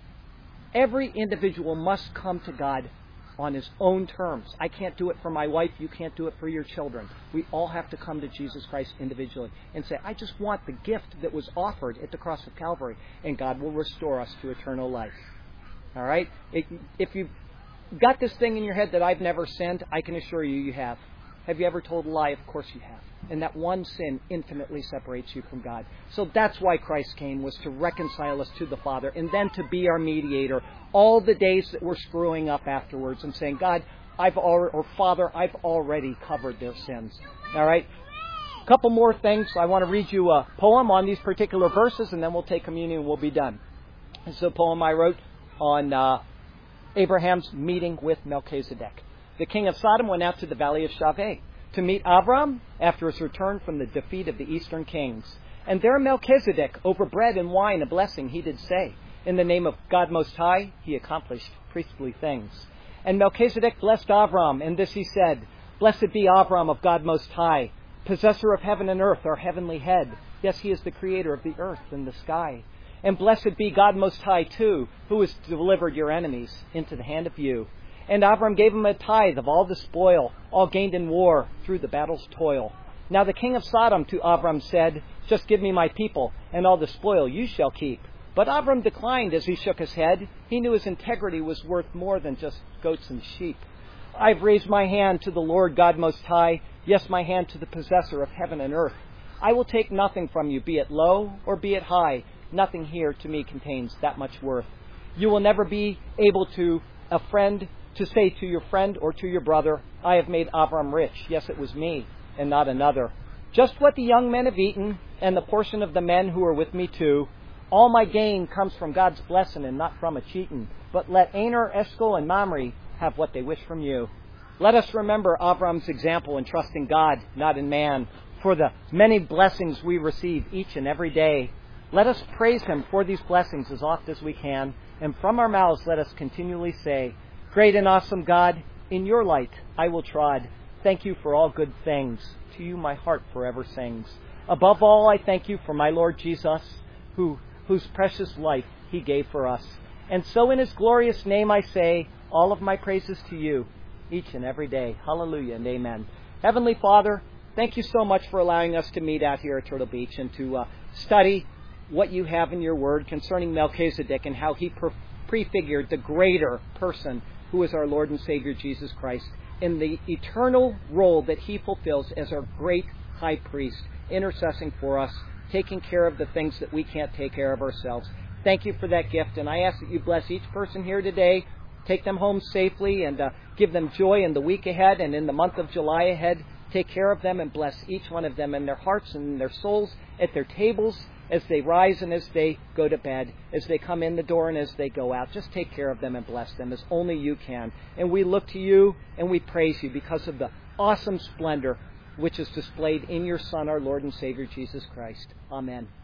Every individual must come to God on his own terms. I can't do it for my wife. You can't do it for your children. We all have to come to Jesus Christ individually and say, I just want the gift that was offered at the cross of Calvary, and God will restore us to eternal life. All right? If you've got this thing in your head that I've never sinned, I can assure you, you have. Have you ever told a lie? Of course you have. And that one sin infinitely separates you from God. So that's why Christ came, was to reconcile us to the Father and then to be our mediator all the days that we're screwing up afterwards and saying, God, Father, I've already covered their sins. All right? A couple more things. I want to read you a poem on these particular verses, and then we'll take communion and we'll be done. It's a poem I wrote on Abraham's meeting with Melchizedek. The king of Sodom went out to the valley of Shaveh to meet Abram after his return from the defeat of the eastern kings. And there Melchizedek, over bread and wine, a blessing he did say. In the name of God Most High, he accomplished priestly things. And Melchizedek blessed Abram, and this he said, Blessed be Abram of God Most High, possessor of heaven and earth, our heavenly head. Yes, he is the creator of the earth and the sky. And blessed be God Most High, too, who has delivered your enemies into the hand of you. And Abram gave him a tithe of all the spoil, all gained in war through the battle's toil. Now the king of Sodom to Abram said, Just give me my people, and all the spoil you shall keep. But Abram declined as he shook his head. He knew his integrity was worth more than just goats and sheep. I've raised my hand to the Lord God Most High, yes, my hand to the possessor of heaven and earth. I will take nothing from you, be it low or be it high. Nothing here to me contains that much worth. You will never be able to say to your friend or to your brother, I have made Abram rich. Yes, it was me and not another. Just what the young men have eaten, and the portion of the men who are with me too. All my gain comes from God's blessing and not from a cheatin'. But let Aner, Eshcol, and Mamre have what they wish from you. Let us remember Abram's example in trusting God, not in man, for the many blessings we receive each and every day. Let us praise Him for these blessings as oft as we can, and from our mouths let us continually say, Great and awesome God, in your light I will trod. Thank you for all good things. To you my heart forever sings. Above all, I thank you for my Lord Jesus, whose precious life He gave for us. And so in His glorious name I say, all of my praises to you, each and every day. Hallelujah and amen. Heavenly Father, thank you so much for allowing us to meet out here at Turtle Beach and to study what you have in your word concerning Melchizedek and how he prefigured the greater person who is our Lord and Savior Jesus Christ in the eternal role that he fulfills as our great high priest, intercessing for us, taking care of the things that we can't take care of ourselves. Thank you for that gift, and I ask that you bless each person here today, take them home safely, and give them joy in the week ahead and in the month of July ahead. Take care of them and bless each one of them in their hearts and in their souls, at their tables, as they rise and as they go to bed, as they come in the door and as they go out. Just take care of them and bless them as only you can. And we look to you and we praise you because of the awesome splendor which is displayed in your Son, our Lord and Savior, Jesus Christ. Amen.